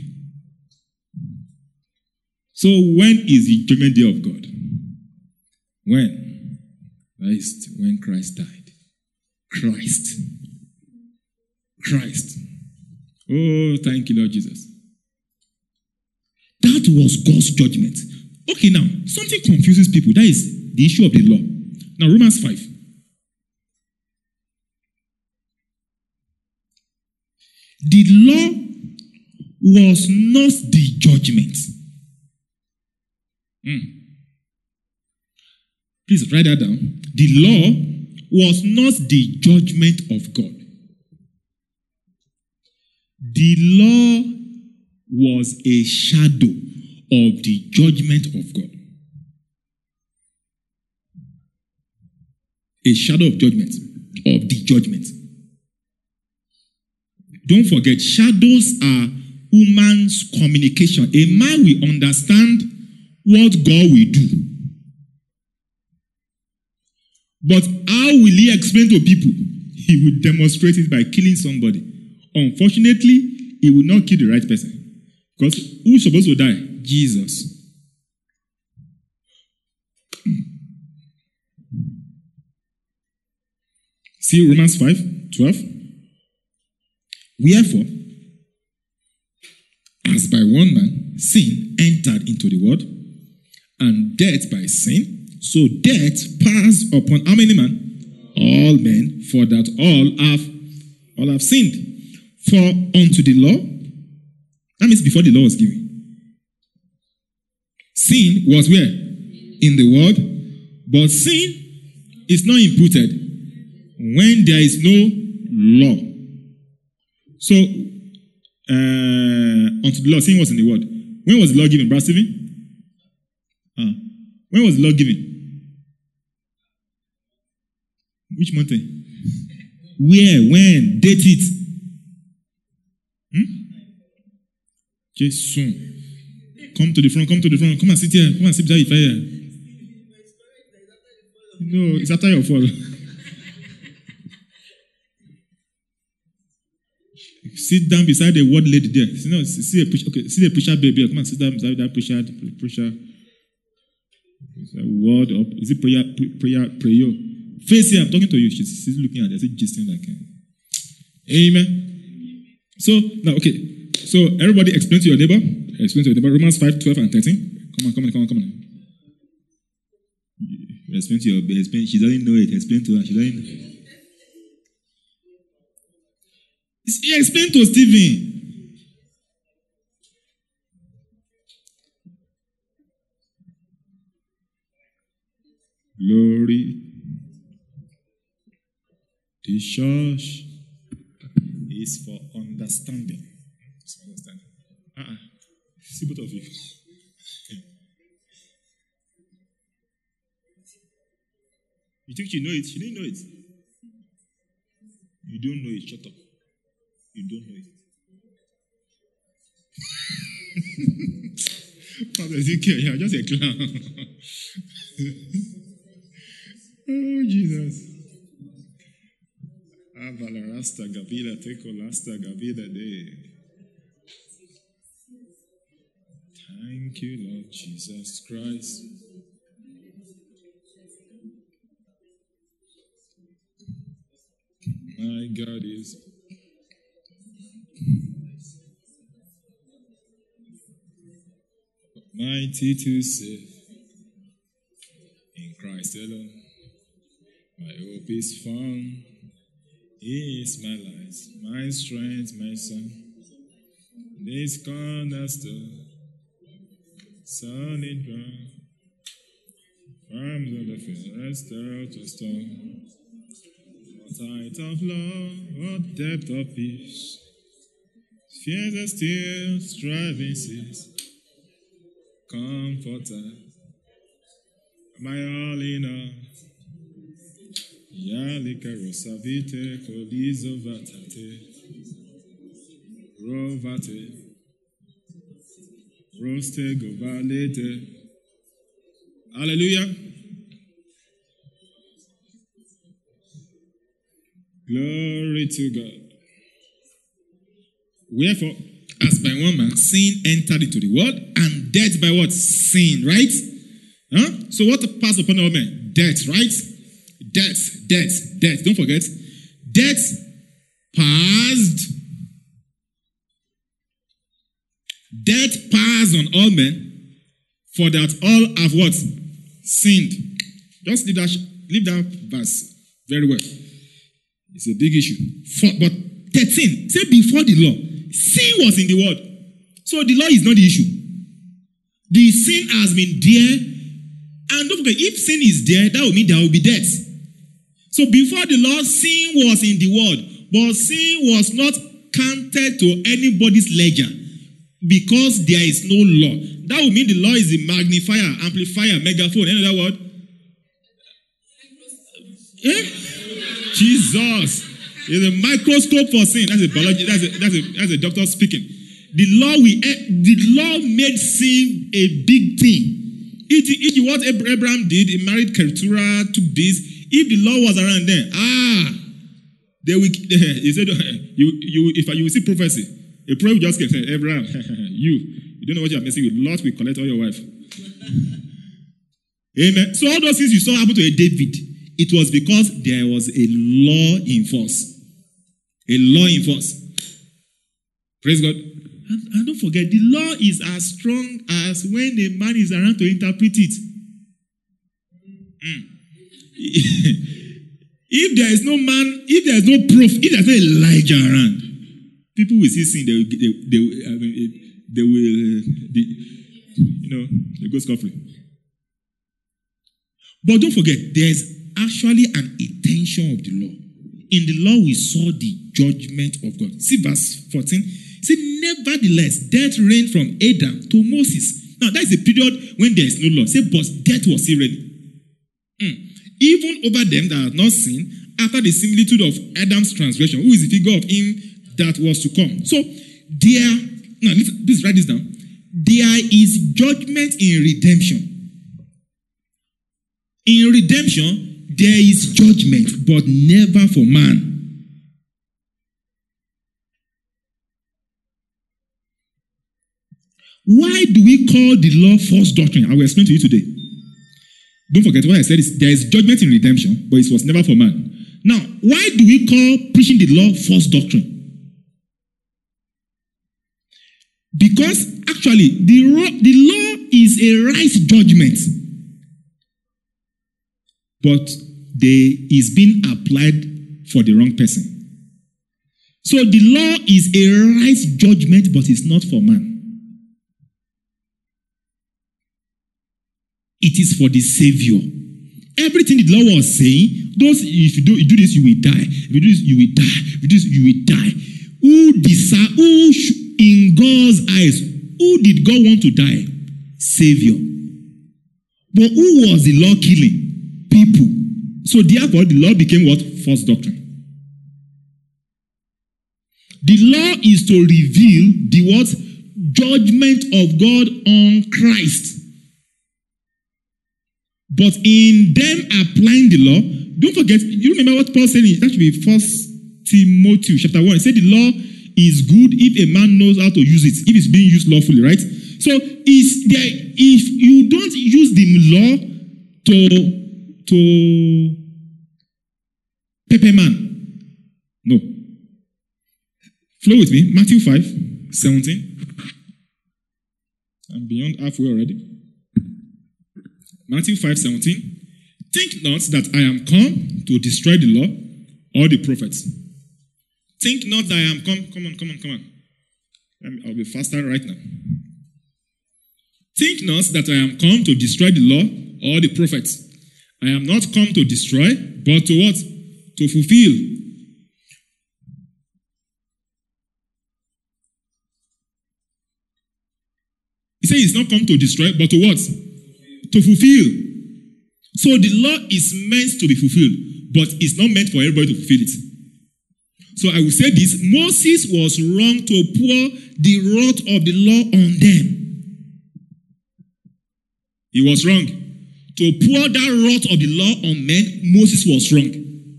So, when is the judgment day of God? When? That is when Christ died. Christ. Oh, thank you, Lord Jesus. That was God's judgment. Okay, now, something confuses people. That is the issue of the law. Now, Romans 5. The law was not the judgment. Please write that down. The law was not the judgment of God. The law was a shadow of the judgment of God. A shadow of judgment, of the judgment. Don't forget, shadows are human's communication. A man will understand what God will do. But how will he explain to people? He will demonstrate it by killing somebody. Unfortunately, he will not kill the right person. Because who is supposed to die? Jesus. See Romans 5:12. Wherefore, as by one man sin entered into the world, and death by sin, so death passed upon how many men? All men, for that all have sinned. For unto the law, that means before the law was given, sin was where? In the world. But sin is not imputed when there is no law. So, unto the law, sin was in the world. When was the law given, Brother Stephen? When was the law given? Which mountain? Where? When? Date it. Just soon. Come to the front. Come and sit here. Come and sit beside the fire. No, it's after your fall. Sit down beside the word lady there. See the preacher baby. Come and sit down beside that preacher. Word up. Is it prayer? Face here. I'm talking to you. She's looking at it. I said, just like amen. So now, okay. So everybody explain to your neighbor. Romans 5:12 and 13. Come on. Explain to your baby. She doesn't know it. Explain to her. She doesn't know. Explain to Stephen. Glory. The church is for understanding. See both of you. You think she know it? She didn't know it. You don't know it. Shut up. You don't know it. Pastor Ezekiel, you're just a clown. Oh, Jesus. Avalarasta Gavila Tekolasta Gavila Day. Thank you, Lord Jesus Christ. My God is mighty to save. In Christ alone, my hope is found. He is my light, my strength, my son. This cornerstone, solid ground, firm to the first to stone. What height of love, what depth of peace, fears are still striving seas. Comforter, my all in all. Yalika rosavite kolizo vatate rovate roste govalete. Hallelujah. Glory to God. Wherefore, as by one man sin entered into the world, and death by what? Sin, right? So what passed upon all men? Death, right? Death. Don't forget. Death passed. Death passed on all men, for that all have what? Sinned. Just leave that verse very well. It's a big issue. But 13, say before the law, sin was in the world. So the law is not the issue. The sin has been there. And don't forget, if sin is there, that will mean there will be death. So before the law, sin was in the world, but sin was not counted to anybody's ledger. Because there is no law. That would mean the law is the magnifier, amplifier, megaphone. Any other word? Yeah? Jesus. It's a microscope for sin. That's a biology. That's a doctor speaking. The law made sin a big thing. If what Abraham did, he married Keturah, took this. If the law was around then, they will. He said, you will see prophecy. A prophet just came and said, Abraham, you don't know what you are messing with. Lot will collect all your wife. Amen. So all those things you saw happen to a David, it was because there was a law in force. A law in force. Praise God. And don't forget, the law is as strong as when a man is around to interpret it. If there is no man, if there is no proof, if there is no Elijah around, people will see sin. They go scot-free. But don't forget, there is actually an intention of the law. In the law, we saw the judgment of God. See verse 14. See, nevertheless, death reigned from Adam to Moses. Now, that is a period when there is no law. Say, but death was still reigning. Even over them that have not sinned, after the similitude of Adam's transgression, who is the figure of him that was to come. So, please write this down. There is judgment in redemption. In redemption, there is judgment, but never for man. Why do we call the law false doctrine? I will explain to you today. Don't forget what I said is there is judgment in redemption, but it was never for man. Now, why do we call preaching the law false doctrine? Because actually, the law is a right judgment, but is being applied for the wrong person. So the law is a right judgment, but it's not for man. It is for the Savior. Everything the law was saying, if you do this, you will die. If you do this, you will die. If you do this, you will die. In God's eyes, who did God want to die? Savior. But who was the law killing? People. So therefore, the law became what? False doctrine. The law is to reveal the what? Judgment of God on Christ. But in them applying the law, don't forget, you remember what Paul said? That should be 1 Timothy chapter 1. He said the law is good if a man knows how to use it, if it's being used lawfully, right? So if you don't use the law to pepper man, no. Flow with me. Matthew 5:17. I'm beyond halfway already. Matthew 5:17. Think not that I am come to destroy the law or the prophets. Think not that I am come. Come on. I'll be faster right now. Think not that I am come to destroy the law or the prophets. I am not come to destroy, but to what? To fulfill. He said he's not come to destroy, but to what? To fulfill. So the law is meant to be fulfilled, but it's not meant for everybody to fulfill it. So I will say this, Moses was wrong to pour the wrath of the law on them. He was wrong. To pour that wrath of the law on men, Moses was wrong.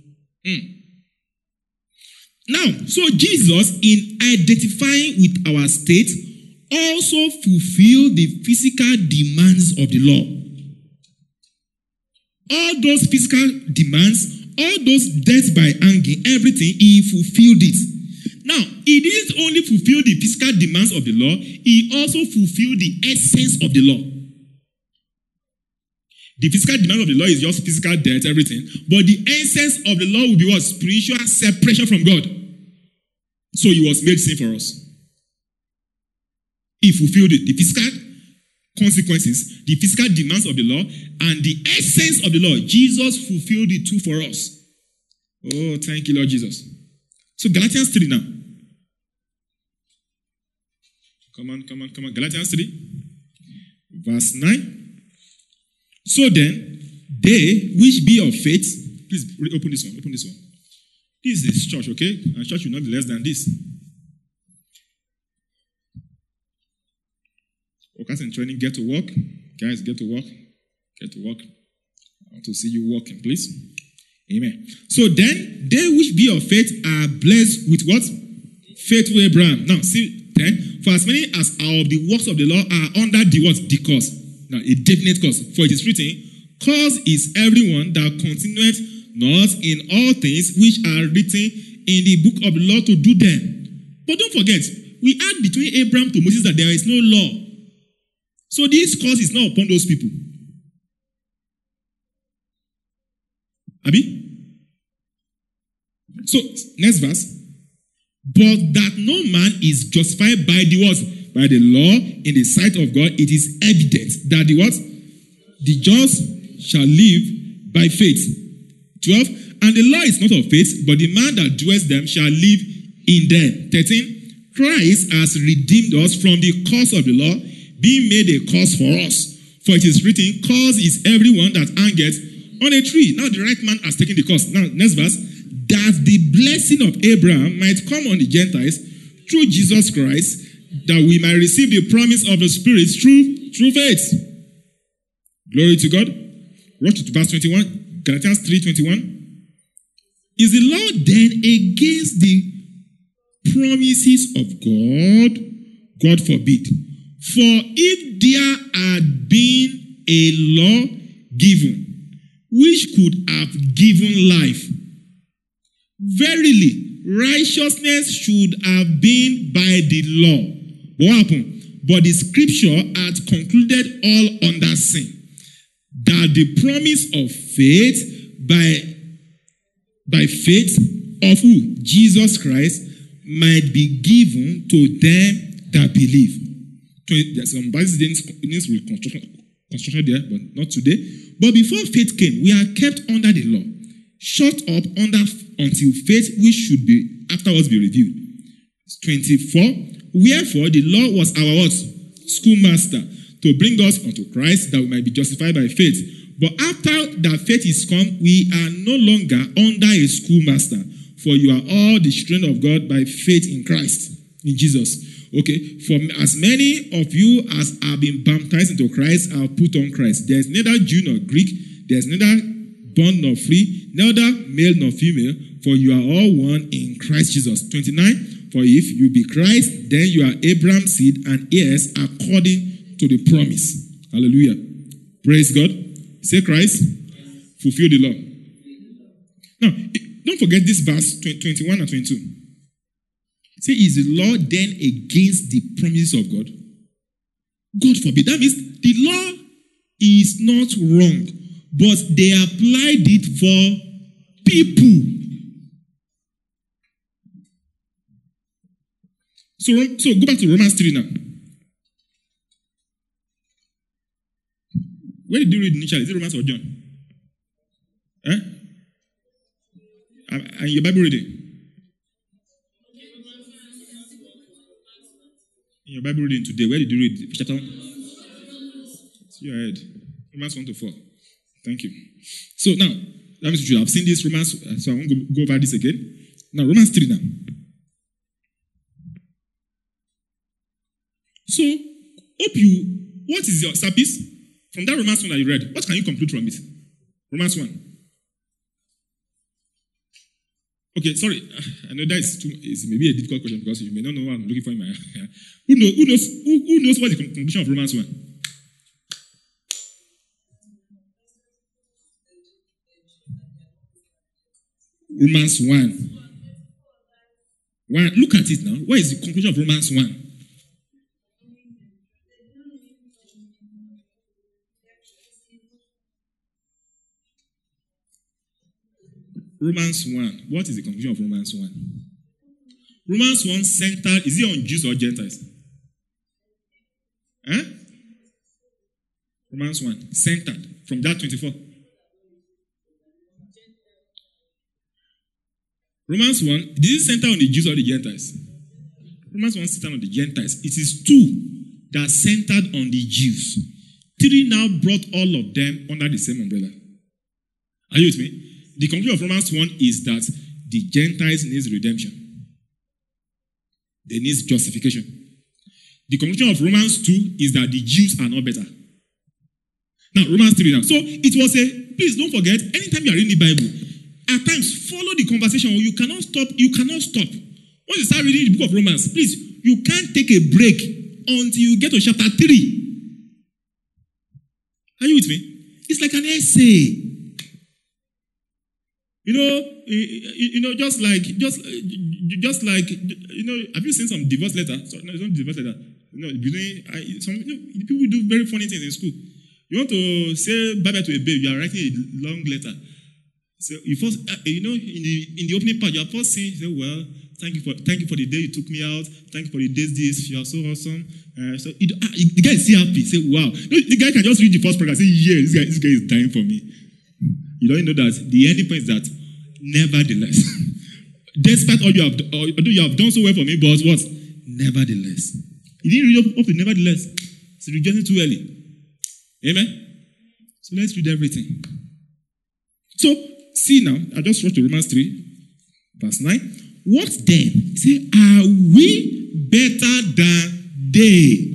Now, so Jesus, in identifying with our state, also fulfilled the physical demands of the law. All those physical demands, all those deaths by hanging, everything, he fulfilled it. Now, he didn't only fulfill the physical demands of the law, he also fulfilled the essence of the law. The physical demand of the law is just physical death, everything. But the essence of the law will be what? Spiritual separation from God. So he was made sin for us. He fulfilled it. The physical consequences, the physical demands of the law, and the essence of the law. Jesus fulfilled the two for us. Oh, thank you, Lord Jesus. So Galatians 3 now. Come on. Galatians 3, verse 9. So then, they which be of faith, please open this one. This is church, okay? And church will not be less than this. Workers in training, get to work. Guys, get to work. I want to see you working, please. Amen. So then, they which be of faith are blessed with what? Faithful Abraham. Now, see, 10. For as many as are of the works of the law are under the what? The curse. Now, a definite curse. For it is written, curse is everyone that continueth not in all things which are written in the book of the law to do them. But don't forget, we add between Abraham to Moses that there is no law. So this curse is not upon those people. Abi? So, next verse. But that no man is justified by the what? By the law in the sight of God, it is evident that the what? The just shall live by faith. 12. And the law is not of faith, but the man that doeth them shall live in them. 13. Christ has redeemed us from the curse of the law, being made a curse for us. For it is written, curse is everyone that hangeth on a tree. Now the right man has taken the curse. Now, next verse. That the blessing of Abraham might come on the Gentiles through Jesus Christ, that we might receive the promise of the Spirit through faith. Glory to God. Rush to verse 21. Galatians 3:21. Is the law then against the promises of God? God forbid. For if there had been a law given, which could have given life, verily, righteousness should have been by the law. But what happened? But the scripture had concluded all under sin, that the promise of faith by faith of who? Jesus Christ might be given to them that believe. There's some Bibles with construction there, but not today. But before faith came, we are kept under the law, shut up until faith which should be afterwards be revealed. 24. Wherefore the law was our what? Schoolmaster, to bring us unto Christ, that we might be justified by faith. But after that faith is come, we are no longer under a schoolmaster, for you are all the children of God by faith in Christ, in Jesus. Okay, for as many of you as have been baptized into Christ are put on Christ. There is neither Jew nor Greek, there is neither bond nor free, neither male nor female, for you are all one in Christ Jesus. 29. For if you be Christ, then you are Abraham's seed and heirs according to the promise. Hallelujah. Praise God. Say Christ, fulfill the law. Now, don't forget this verse 21 and 22. Say, is the law then against the promises of God? God forbid. That means the law is not wrong, but they applied it for people. So go back to Romans 3 now. Where did you read initially? Is it Romans or John? And your Bible reading? In your Bible reading today, where did you read? Chapter 1? See your head. Romans 1 to 4. Thank you. So now, that means you should have seen this Romans, so I won't go over this again. Now, Romans 3 now. So, what is your service? From that Romans 1 that you read, what can you conclude from it? Romans 1. Okay, sorry. I know that is maybe a difficult question because you may not know what I'm looking for in my... Who knows what the conclusion of Romans 1? Romans 1. Look at it now. What is the conclusion of Romans 1? Romans 1. What is the conclusion of Romans 1? Romans 1 centered, is it on Jews or Gentiles? Romans 1 centered from that 24. Romans 1, did it center on the Jews or the Gentiles? Romans 1 centered on the Gentiles. It is 2 that centered on the Jews. 3 now brought all of them under the same umbrella. Are you with me? The conclusion of Romans 1 is that the Gentiles need redemption. They need justification. The conclusion of Romans 2 is that the Jews are not better. Now, Romans 3 now. So, it was please don't forget, anytime you are reading the Bible, at times follow the conversation. You cannot stop. Once you start reading the book of Romans, please, you can't take a break until you get to chapter 3. Are you with me? It's like an essay. Just like, have you seen some divorce letter? Sorry, no, it's not divorce letter. People do very funny things in school. You want to say bye-bye to a babe, you are writing a long letter. So you first, in the opening part, you are first saying, well, thank you for the day you took me out. Thank you for the days this. You are so awesome. So the guy is still happy. Say, wow. No, the guy can just read the first paragraph and say, yeah, this guy is dying for me. You don't know that the ending point is that, nevertheless, despite all you have, although you have done so well for me, but what? Nevertheless. He didn't read up to nevertheless. It's rejecting too early. Amen? So let's read everything. So, see now, I just wrote to Romans 3, verse 9. What then? Say, are we better than they?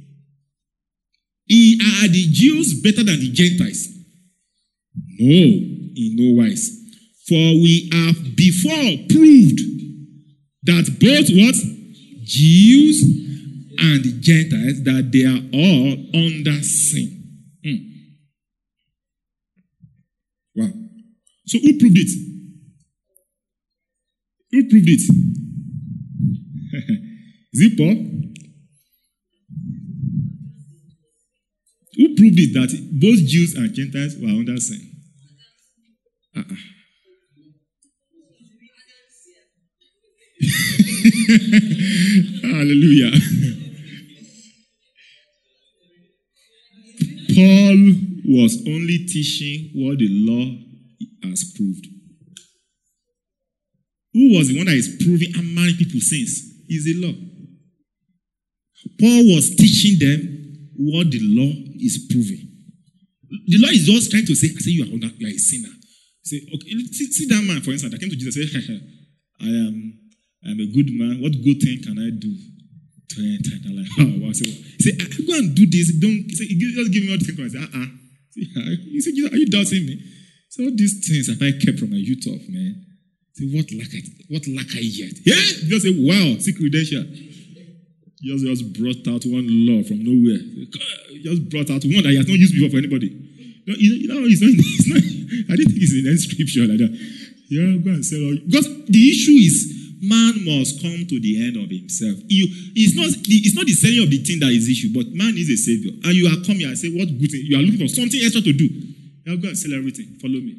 Are the Jews better than the Gentiles? No, in no wise. For we have before proved that both what? Jews and Gentiles, that they are all under sin. Wow. So who proved it? Who proved it? Is it Paul? Who proved it that both Jews and Gentiles were under sin? Hallelujah. Paul was only teaching what the law has proved. Who was the one that is proving how many people sins? Is the law. Paul was teaching them what the law is proving. The law is just trying to say, you are a sinner. Say, okay, see that man, for instance, that came to Jesus and said, I am a good man. What good thing can I do to enter? I'm like, wow. So, he said, go and do this. Just give me all the things. I said, He said, are you doubting me? So all these things have I kept from my youth off, man. Say, what lack I yet? Yeah? Just say, wow, see credential. Just brought out one law from nowhere. Just brought out one that he has not used before for anybody. It's not. I didn't think it's in any scripture like that. Yeah, go and sell all. Because the issue is, man must come to the end of himself. It's not the selling of the thing that is the issue, but man is a savior. And you are coming and say, what good thing? You are looking for something extra to do. Yeah, go and sell everything. Follow me.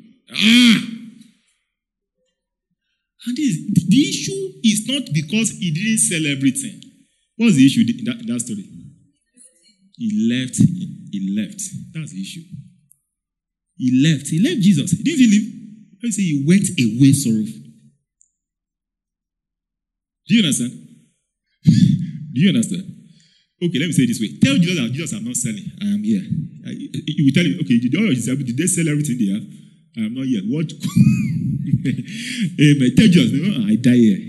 And the issue is not because he didn't sell everything. What's the issue in that story? He left. That's the issue. He left Jesus. Didn't he leave? Let me say he went away sorrowful. Do you understand? Do you understand? Okay, let me say it this way. Tell Jesus that Jesus, I'm not selling. I am here. He will tell you, okay, did they sell everything they have? I am not here. What? Amen. Tell Jesus, no, I die here.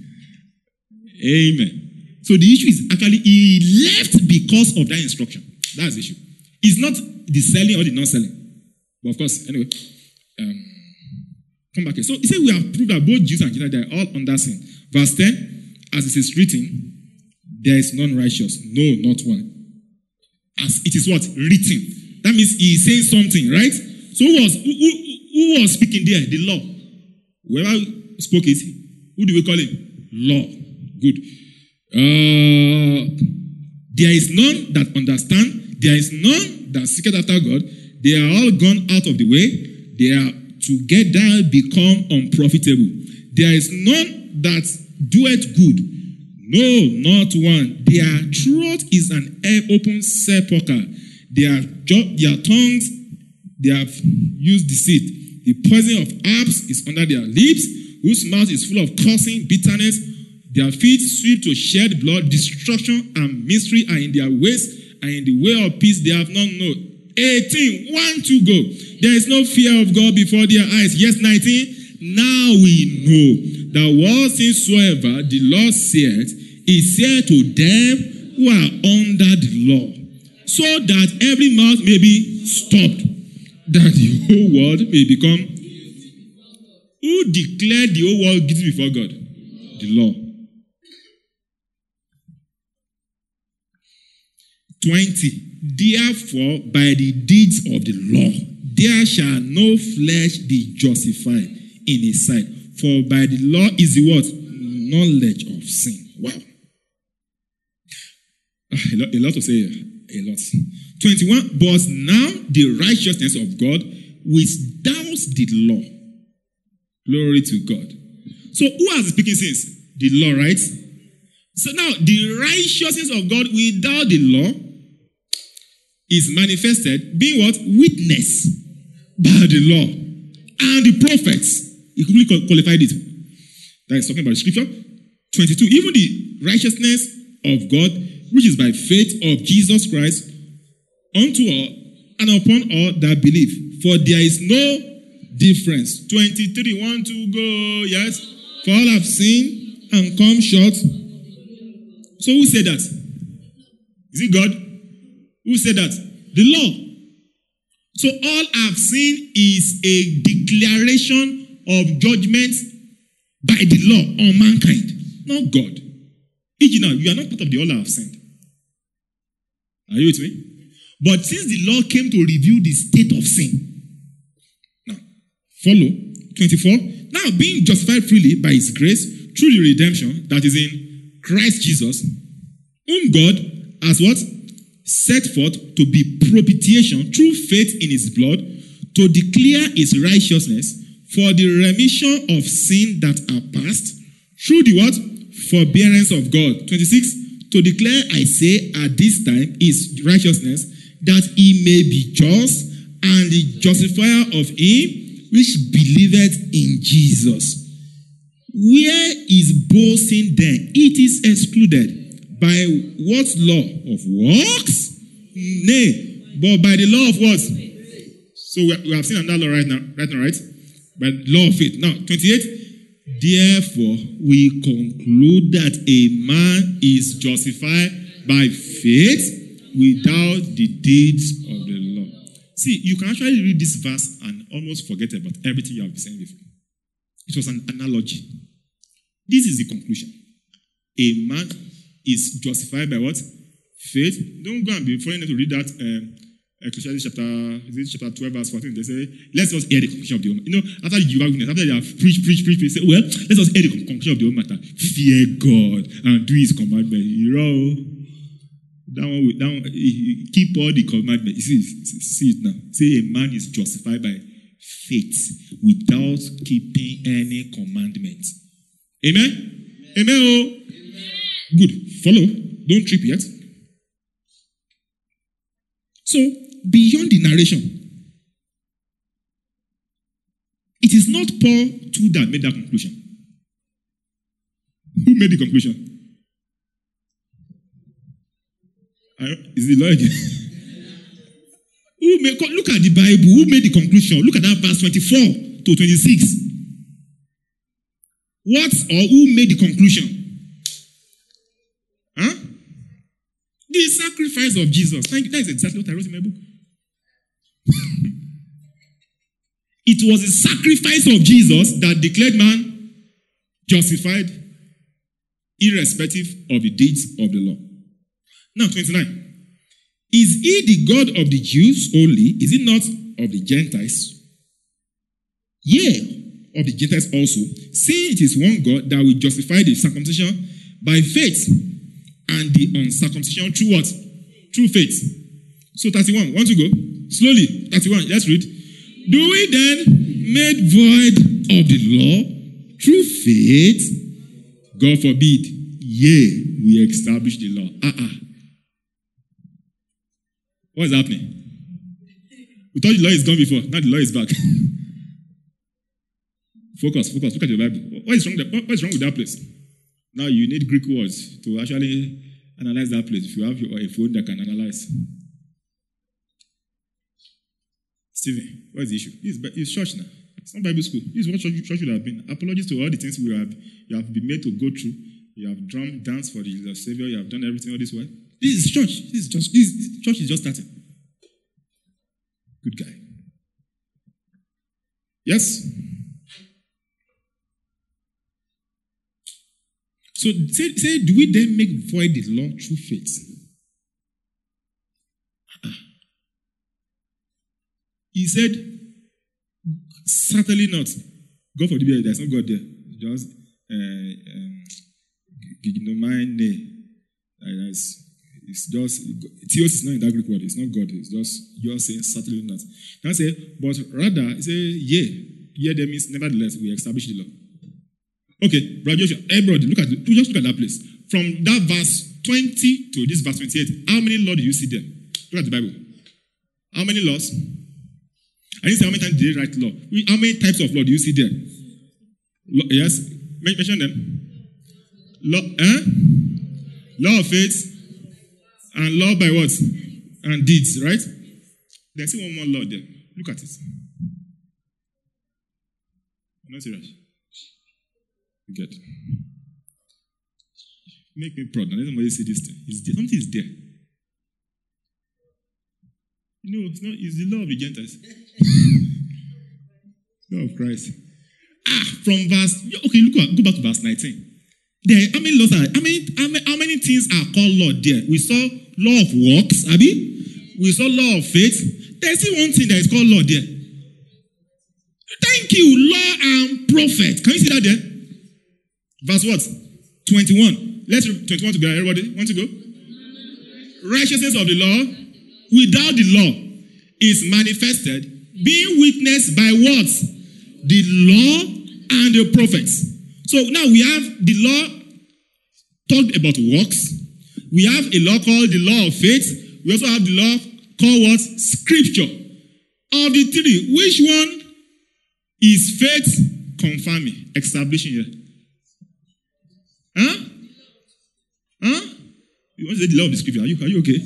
Amen. So the issue is actually he left because of that instruction. That's the issue. It's not the selling or the not selling. But of course, anyway, come back here. So he said we have proved that both Jews and Gentiles, they are all under sin. Verse 10, as it is written, there is none righteous, no, not one. As it is what? Written. That means he is saying something, right? So who was speaking there? The law. Whoever spoke it, who do we call him? Law. Good. There is none that understand. There is none that seeketh after God. They are all gone out of the way. They are together become unprofitable. There is none that doeth good. No, not one. Their throat is an open sepulchre. Their tongues, they have used deceit. The poison of herbs is under their lips, whose mouth is full of cursing, bitterness. Their feet swift to shed blood. Destruction and mystery are in their ways, and in the way of peace they have not known. 18, 1 to go. There is no fear of God before their eyes. Yes, 19. Now we know that whatsoever the Lord saith is said to them who are under the law, so that every mouth may be stopped, that the whole world may become. Who declared the whole world guilty before God? The law. 20. Therefore, by the deeds of the law, there shall no flesh be justified in his sight. For by the law is the what? Knowledge of sin. Wow. A lot to say here. A lot. 21. But now the righteousness of God without the law. Glory to God. So who has speaking since? The law, right? So now the righteousness of God without the law is manifested, being what? Witness by the law and the prophets. He quickly qualified it. That is talking about the scripture. 22. Even the righteousness of God, which is by faith of Jesus Christ, unto all and upon all that believe. For there is no difference. 23. 1 to go. Yes. For all have sinned and come short. So who said that? Is it God? Who said that? The law. So all I've seen is a declaration of judgment by the law on mankind, not God. Now, you are not part of the all I've sinned. Are you with me? But since the law came to reveal the state of sin, now follow 24. Now being justified freely by his grace through the redemption that is in Christ Jesus, whom God has what? Set forth to be propitiation through faith in his blood, to declare his righteousness for the remission of sin that are past, through the what? Forbearance of God. 26. To declare, I say, at this time his righteousness, that he may be just and the justifier of him which believeth in Jesus. Where is boasting then? It is excluded. By what law? Of works? Nay, but by the law of what? So we have seen another law right now, right? By the law of faith. Now, 28. Therefore, we conclude that a man is justified by faith without the deeds of the law. See, you can actually read this verse and almost forget about everything you have been saying before. It was an analogy. This is the conclusion. A man is justified by what? Faith. Don't go and be foreign to read that Ecclesiastes chapter 12, verse 14. They say, let's just hear the conclusion of the whole matter. After the Jehovah's Witness, after they have preached, they say, well, let's just hear the conclusion of the whole matter. Fear God and do his commandment. That one, keep all the commandments. See it now. Say a man is justified by faith without keeping any commandment. Amen? Amen. Oh. Good. Follow. Don't trip yet. So, beyond the narration, it is not Paul too that made that conclusion. Who made the conclusion? Is it the Lord? Look at the Bible. Who made the conclusion? Look at that verse 24 to 26. What or who made the conclusion? Huh? The sacrifice of Jesus. Thank you. That is exactly what I wrote in my book. It was the sacrifice of Jesus that declared man justified, irrespective of the deeds of the law. Now, 29. Is he the God of the Jews only? Is it not of the Gentiles? Yea, of the Gentiles also. Saying it is one God that will justify the circumcision by faith and the uncircumcision through what? Through faith. So 31. Want to go? Slowly. 31. Let's read. Do we then made void of the law through faith? God forbid. Yea, we establish the law. What is happening? We thought the law is gone before. Now the law is back. Focus. Look at your Bible. What is wrong with that place? Now you need Greek words to actually analyze that place if you have a phone that can analyze. Stephen, what is the issue? It's church now. It's not Bible school. This is what church should have been. Apologies to all the things you have been made to go through. You have drummed, danced for the Savior. You have done everything all this way. This is church. This church is just starting. Good guy. Yes? So say, do we then make void the law through faith? He said, certainly not. God forbid, there's no God there. Just it's just theos is not in that Greek word. It's not God. It's just you're saying certainly not. Now say, but rather say yeah. That means nevertheless we establish the law. Okay, brother Joshua, hey brother, just look at that place. From that verse 20 to this verse 28, how many laws do you see there? Look at the Bible. How many laws? I didn't say how many times did they write law. How many types of law do you see there? Yes? Mention them. Law of faith and law by what? And deeds, right? There's still one more law there. Look at it. I'm not serious. You get it. Make me proud. Now let somebody see this thing. Something is there. No, it's not. It's the law of the Gentiles. Law of Christ. From verse. Okay, go back to verse 19. There, how many laws are? How many things are called law there? We saw law of works, Abi. We saw law of faith. There's still one thing that is called law there. Thank you, law and prophet. Can you see that there? Verse what? 21. Let's read 21 together. Everybody, want to go? Righteousness of the law without the law is manifested, being witnessed by what? The law and the prophets. So now we have the law talked about works. We have a law called the law of faith. We also have the law called what? Scripture. Of the three, which one is faith confirming, establishing here? You want to say the law of the scripture? Are you okay?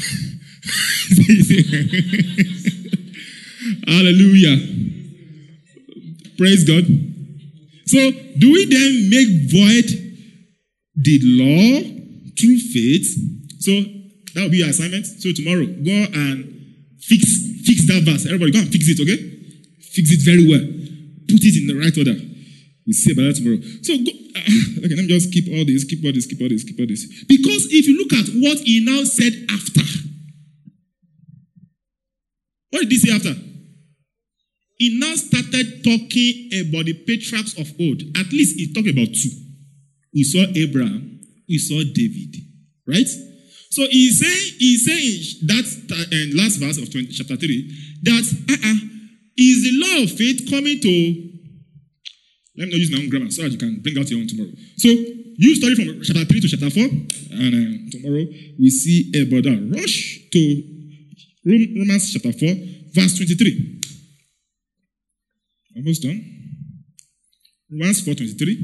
Hallelujah. Praise God. So, do we then make void the law through faith? So, that will be your assignment. So, tomorrow, go and fix that verse. Everybody, go and fix it, okay? Fix it very well. Put it in the right order. We'll see about that tomorrow. So, go. Okay, let me just keep all this. Because if you look at what he now said after, what did he say after? He now started talking about the patriarchs of old. At least he talked about two. We saw Abraham, we saw David, right? So he's saying that last verse of chapter 3 that is the law of faith coming to. Let me not use my own grammar so that you can bring out your own tomorrow. So you study from chapter 3 to chapter 4, and tomorrow we see about that. Rush to Romans chapter 4, verse 23. Almost done. Romans 4:23.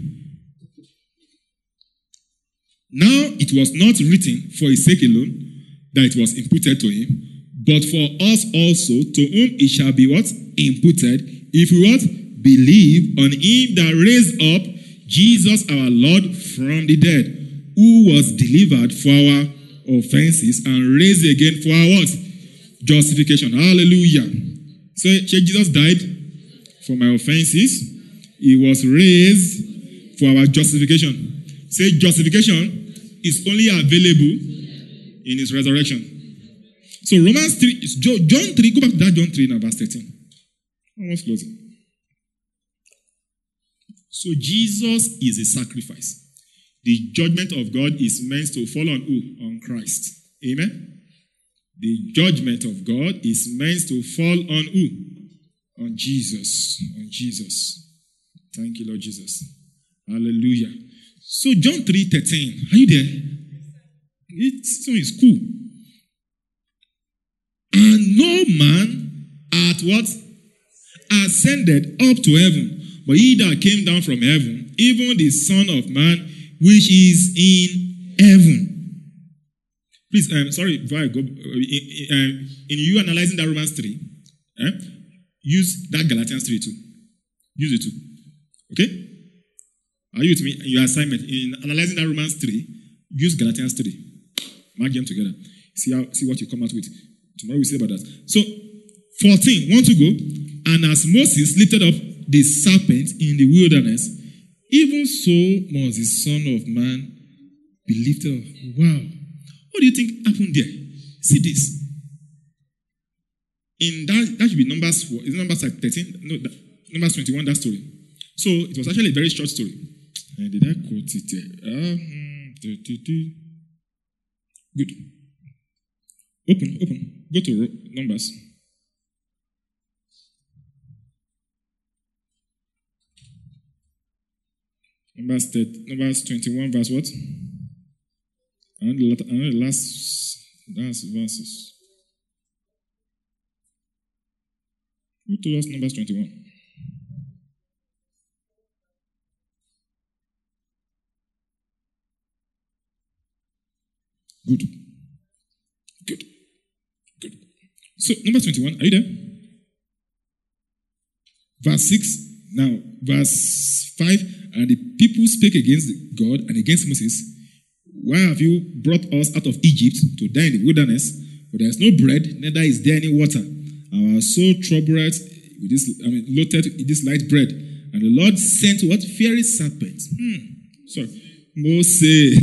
Now it was not written for his sake alone that it was imputed to him, but for us also, to whom it shall be what? Imputed, if we what? Believe on him that raised up Jesus our Lord from the dead, who was delivered for our offenses and raised again for our what? Justification. Hallelujah. So Jesus died for my offenses. He was raised for our justification. Say justification is only available in his resurrection. So Romans 3, John 3, go back to that John 3 now, verse 13. Almost closing. So Jesus is a sacrifice. The judgment of God is meant to fall on who? On Christ. Amen? The judgment of God is meant to fall on who? On Jesus. On Jesus. Thank you, Lord Jesus. Hallelujah. So John 3:13. Are you there? It's cool. And no man at what? Ascended up to heaven, but he that came down from heaven, even the Son of Man, which is in heaven. Please, sorry, before I go, in you analyzing that Romans 3, use that Galatians 3 too. Use it too. Okay? Are you with me? Your assignment in analyzing that Romans 3, use Galatians 3. Mark them together. See what you come out with. Tomorrow we'll see about that. So, 14, want to go? And as Moses lifted up the serpent in the wilderness, even so must the Son of Man be lifted up. Wow. What do you think happened there? See this. In that should be Numbers 4. Is it Numbers 13? No, Numbers 21, that story. So, it was actually a very short story. Did I quote it there? Good. Open. Go to Numbers. Numbers 21, verse what? And the last verses. Who told us Numbers 21? Good. So, Numbers 21, are you there? Verse 6. Now, verse 5. And the people spake against God and against Moses. Why have you brought us out of Egypt to die in the wilderness? For there is no bread, neither is there any water. And our soul troubled with this, loaded with this light bread. And the Lord sent what? Fiery serpents. Moses.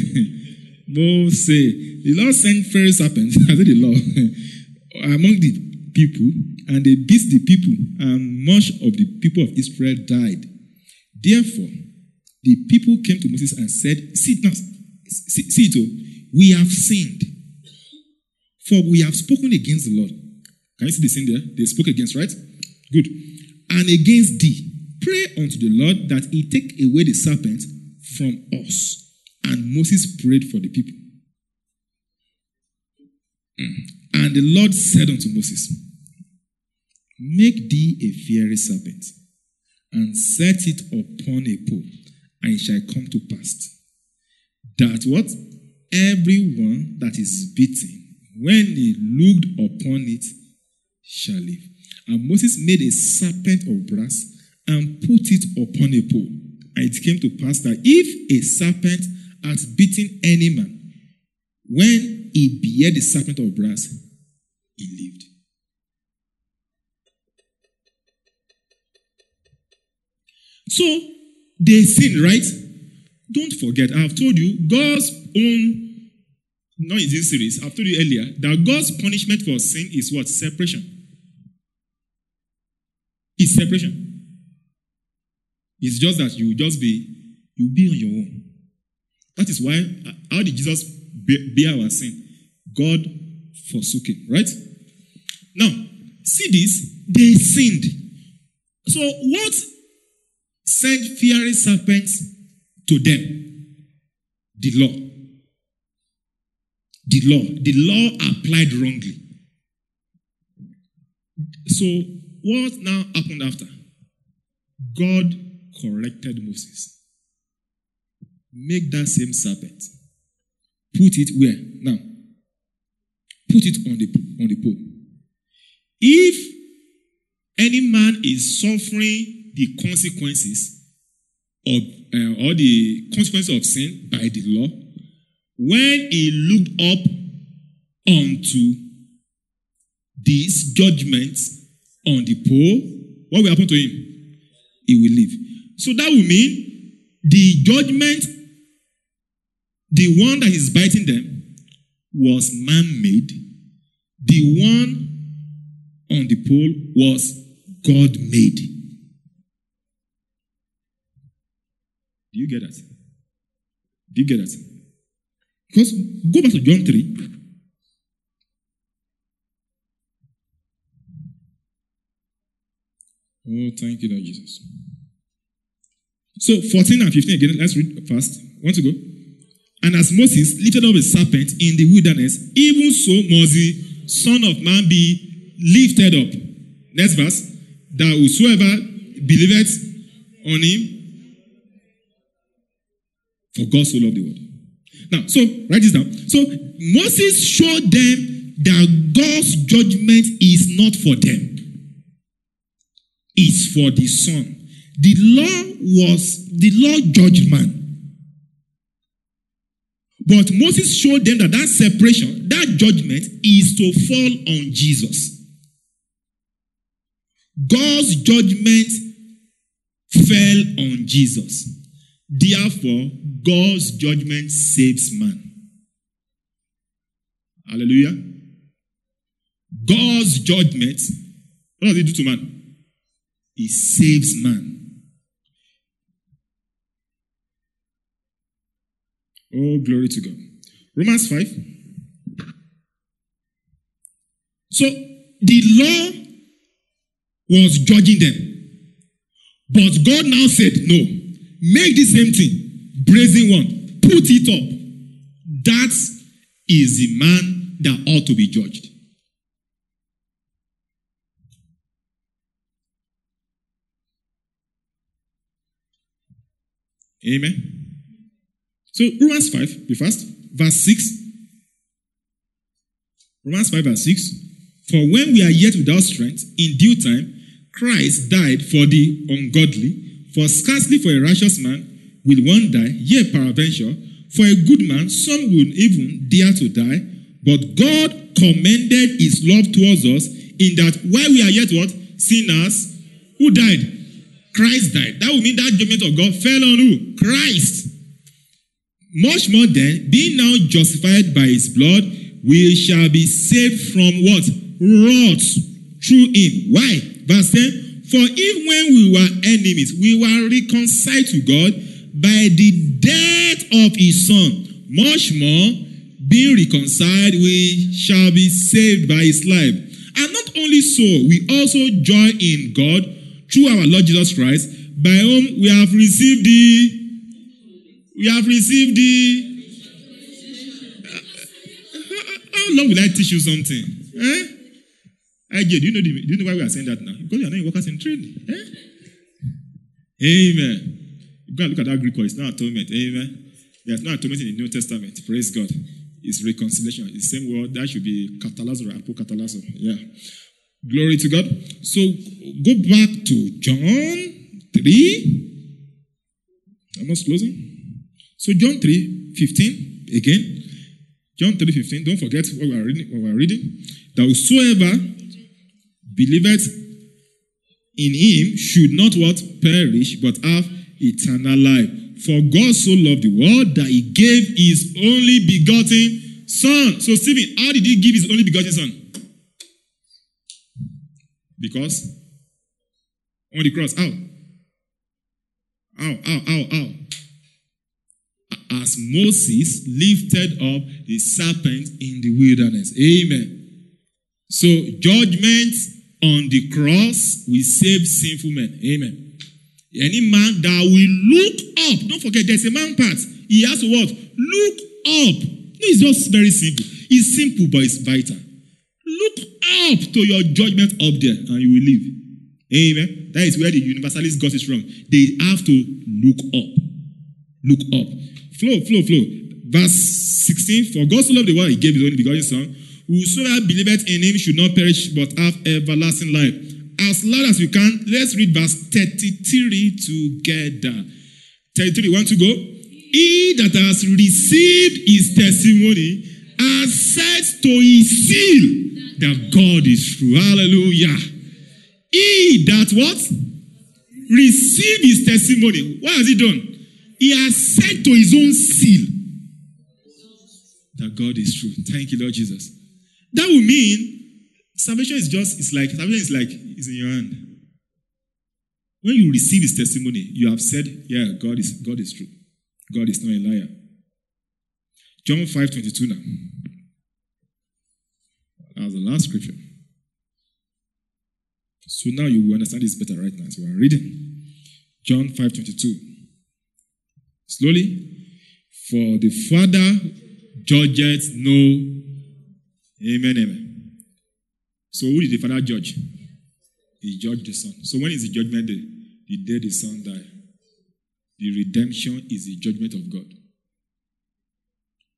The Lord sent fiery serpents. I said the Lord. Among the people, and they beat the people, and much of the people of Israel died. Therefore, the people came to Moses and said, see it, we have sinned, for we have spoken against the Lord. Can you see the sin there? They spoke against, right? Good. And against thee, pray unto the Lord that he take away the serpent from us. And Moses prayed for the people. And the Lord said unto Moses, make thee a fiery serpent, and set it upon a pole, and it shall come to pass, that what? Everyone that is beaten, when he looked upon it, shall live. And Moses made a serpent of brass, and put it upon a pole. And it came to pass that if a serpent hath beaten any man, when he beheld the serpent of brass, he lived. So, they sinned, right? Don't forget, I have told you, God's own, not in this series, I've told you earlier, that God's punishment for sin is what? Separation. It's separation. It's just that you'll be on your own. That is why, how did Jesus bear our sin? God forsook him, right? Now, see this, they sinned. So what sent fiery serpents to them? The law. The law applied wrongly. So what now happened after? God corrected Moses. Make that same serpent. Put it where? Now, put it on the pole. If any man is suffering the consequences of or the consequences of sin by the law, when he looked up onto this judgment on the pole, what will happen to him? He will live. So that will mean the judgment, the one that is biting them, was man-made. The one on the pole was God-made. Do you get that? Do you get that? Because go back to John 3. Oh, thank you, Lord Jesus. So 14 and 15 again, let's read fast. Want to go? And as Moses lifted up a serpent in the wilderness, even so must the Son of Man be lifted up. Next verse. That whosoever believeth on him. For God so loved the world. Now, so write this down. So Moses showed them that God's judgment is not for them. It's for the Son. The law judged man. But Moses showed them that separation, that judgment is to fall on Jesus. God's judgment fell on Jesus. Therefore, God's judgment saves man. Hallelujah. God's judgment, what does it do to man? It saves man. Oh, glory to God. Romans 5. So, the law was judging them. But God now said, no, make the same thing, brazen one, put it up. That is the man that ought to be judged. Amen. So, Romans 5, be fast, verse 6. Romans 5, verse 6. For when we are yet without strength, in due time, Christ died for the ungodly, for scarcely for a righteous man will one die, yea, peradventure, for a good man, some will even dare to die. But God commended his love towards us, in that while we are yet what? Sinners, who died? Christ died. That would mean that judgment of God fell on who? Christ. Much more then, being now justified by his blood, we shall be saved from what? Wrath through him. Why? Verse 10. For if when we were enemies, we were reconciled to God by the death of his Son, much more, being reconciled, we shall be saved by his life. And not only so, we also joy in God through our Lord Jesus Christ, by whom we have received the how long will I teach you something? Do you know why we are saying that now? Because you are not workers in training. Amen. You go and look at that Greek word. It's not atonement. Amen. There's no atonement in the New Testament. Praise God. It's reconciliation. It's the same word. That should be katalazo or apokatalazo. Yeah. Glory to God. So go back to John 3. Almost closing. So John 3:15 again. John 3:15. Don't forget what we are reading. That whosoever believeth in him should not what? Perish, but have eternal life. For God so loved the world that he gave his only begotten Son. So Stephen, how did he give his only begotten Son? Because on the cross. How? As Moses lifted up the serpent in the wilderness. Amen. So judgment on the cross will save sinful men. Amen. Any man that will look up, don't forget there's a man part. He has to what? Look up. It's just very simple. It's simple, but it's vital. Look up to your judgment up there and you will live. Amen. That is where the universalist got it from. They have to look up. Look up. Flow. Verse 16. For God so loved the world, he gave his only begotten Son. Whosoever believeth in him should not perish, but have everlasting life. As loud as we can, let's read verse 33 together. 33, want to go? He that has received his testimony has said to his seal that God is true. Hallelujah. He that what? Received his testimony. What has he done? He has said to his own seal that God is true. Thank you, Lord Jesus. That will mean salvation is it's in your hand. When you receive his testimony, you have said, yeah, God is true. God is not a liar. John 5:22 now. That's the last scripture. So now you will understand this better right now. So I'm reading. John 5:22. Slowly. For the Father judgeth no. Amen. So who did the Father judge? He judged the Son. So when is the judgment day? The day the Son died. The redemption is the judgment of God.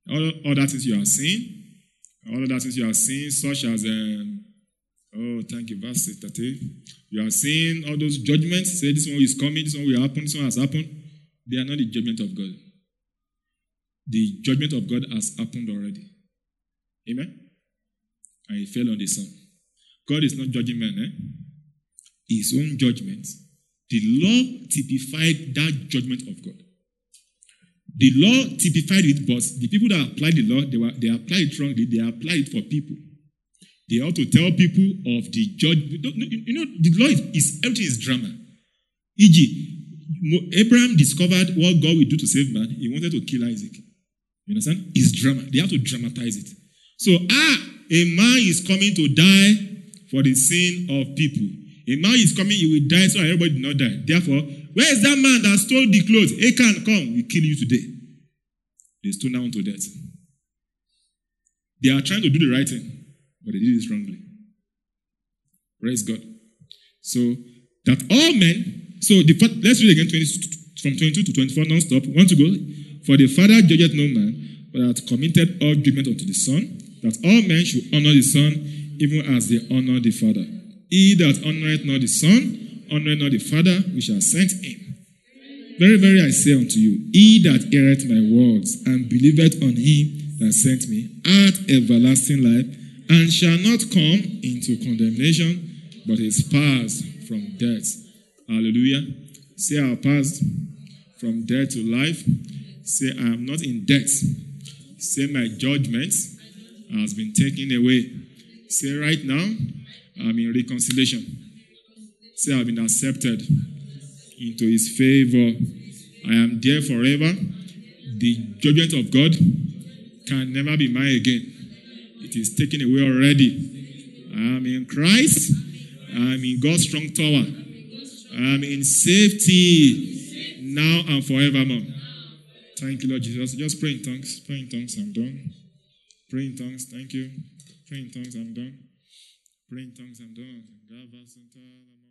All other things you are seeing, such as, thank you, verse 30. You are seeing all those judgments, say this one is coming, this one will happen, this one has happened. They are not the judgment of God. The judgment of God has happened already. Amen? And it fell on the Son. God is not judging men, His own judgment. The law typified that judgment of God. The law typified it, but the people that applied the law, they applied it wrongly. They applied it for people. They ought to tell people of the judgment. The law is everything is drama. E.g., Abraham discovered what God will do to save man. He wanted to kill Isaac. You understand? It's drama. They have to dramatize it. So, a man is coming to die for the sin of people. A man is coming, he will die so everybody will not die. Therefore, where is that man that stole the clothes? Achan, come, we kill you today. They stone down to death. They are trying to do the right thing, but they did it wrongly. Praise God. So, that all men, let's read again from 22 to 24, non-stop. Want to go? For the Father judgeth no man, but hath committed all judgment unto the Son, that all men should honor the Son, even as they honor the Father. He that honoreth not the Son, honoreth not the Father which hath sent him. Very, very I say unto you, he that heareth my words, and believeth on him that sent me, hath everlasting life, and shall not come into condemnation, but is passed from death. Hallelujah. Say, I passed from death to life. Say, I am not in death. Say, my judgment has been taken away. Say, right now, I'm in reconciliation. Say, I've been accepted into his favor. I am there forever. The judgment of God can never be mine again. It is taken away already. I am in Christ. I am in God's strong tower. I am in safety now and forevermore. Thank you, Lord Jesus. Just pray in tongues. Pray in tongues, I'm done. Pray in tongues, thank you. Pray in tongues, I'm done. Pray in tongues, I'm done.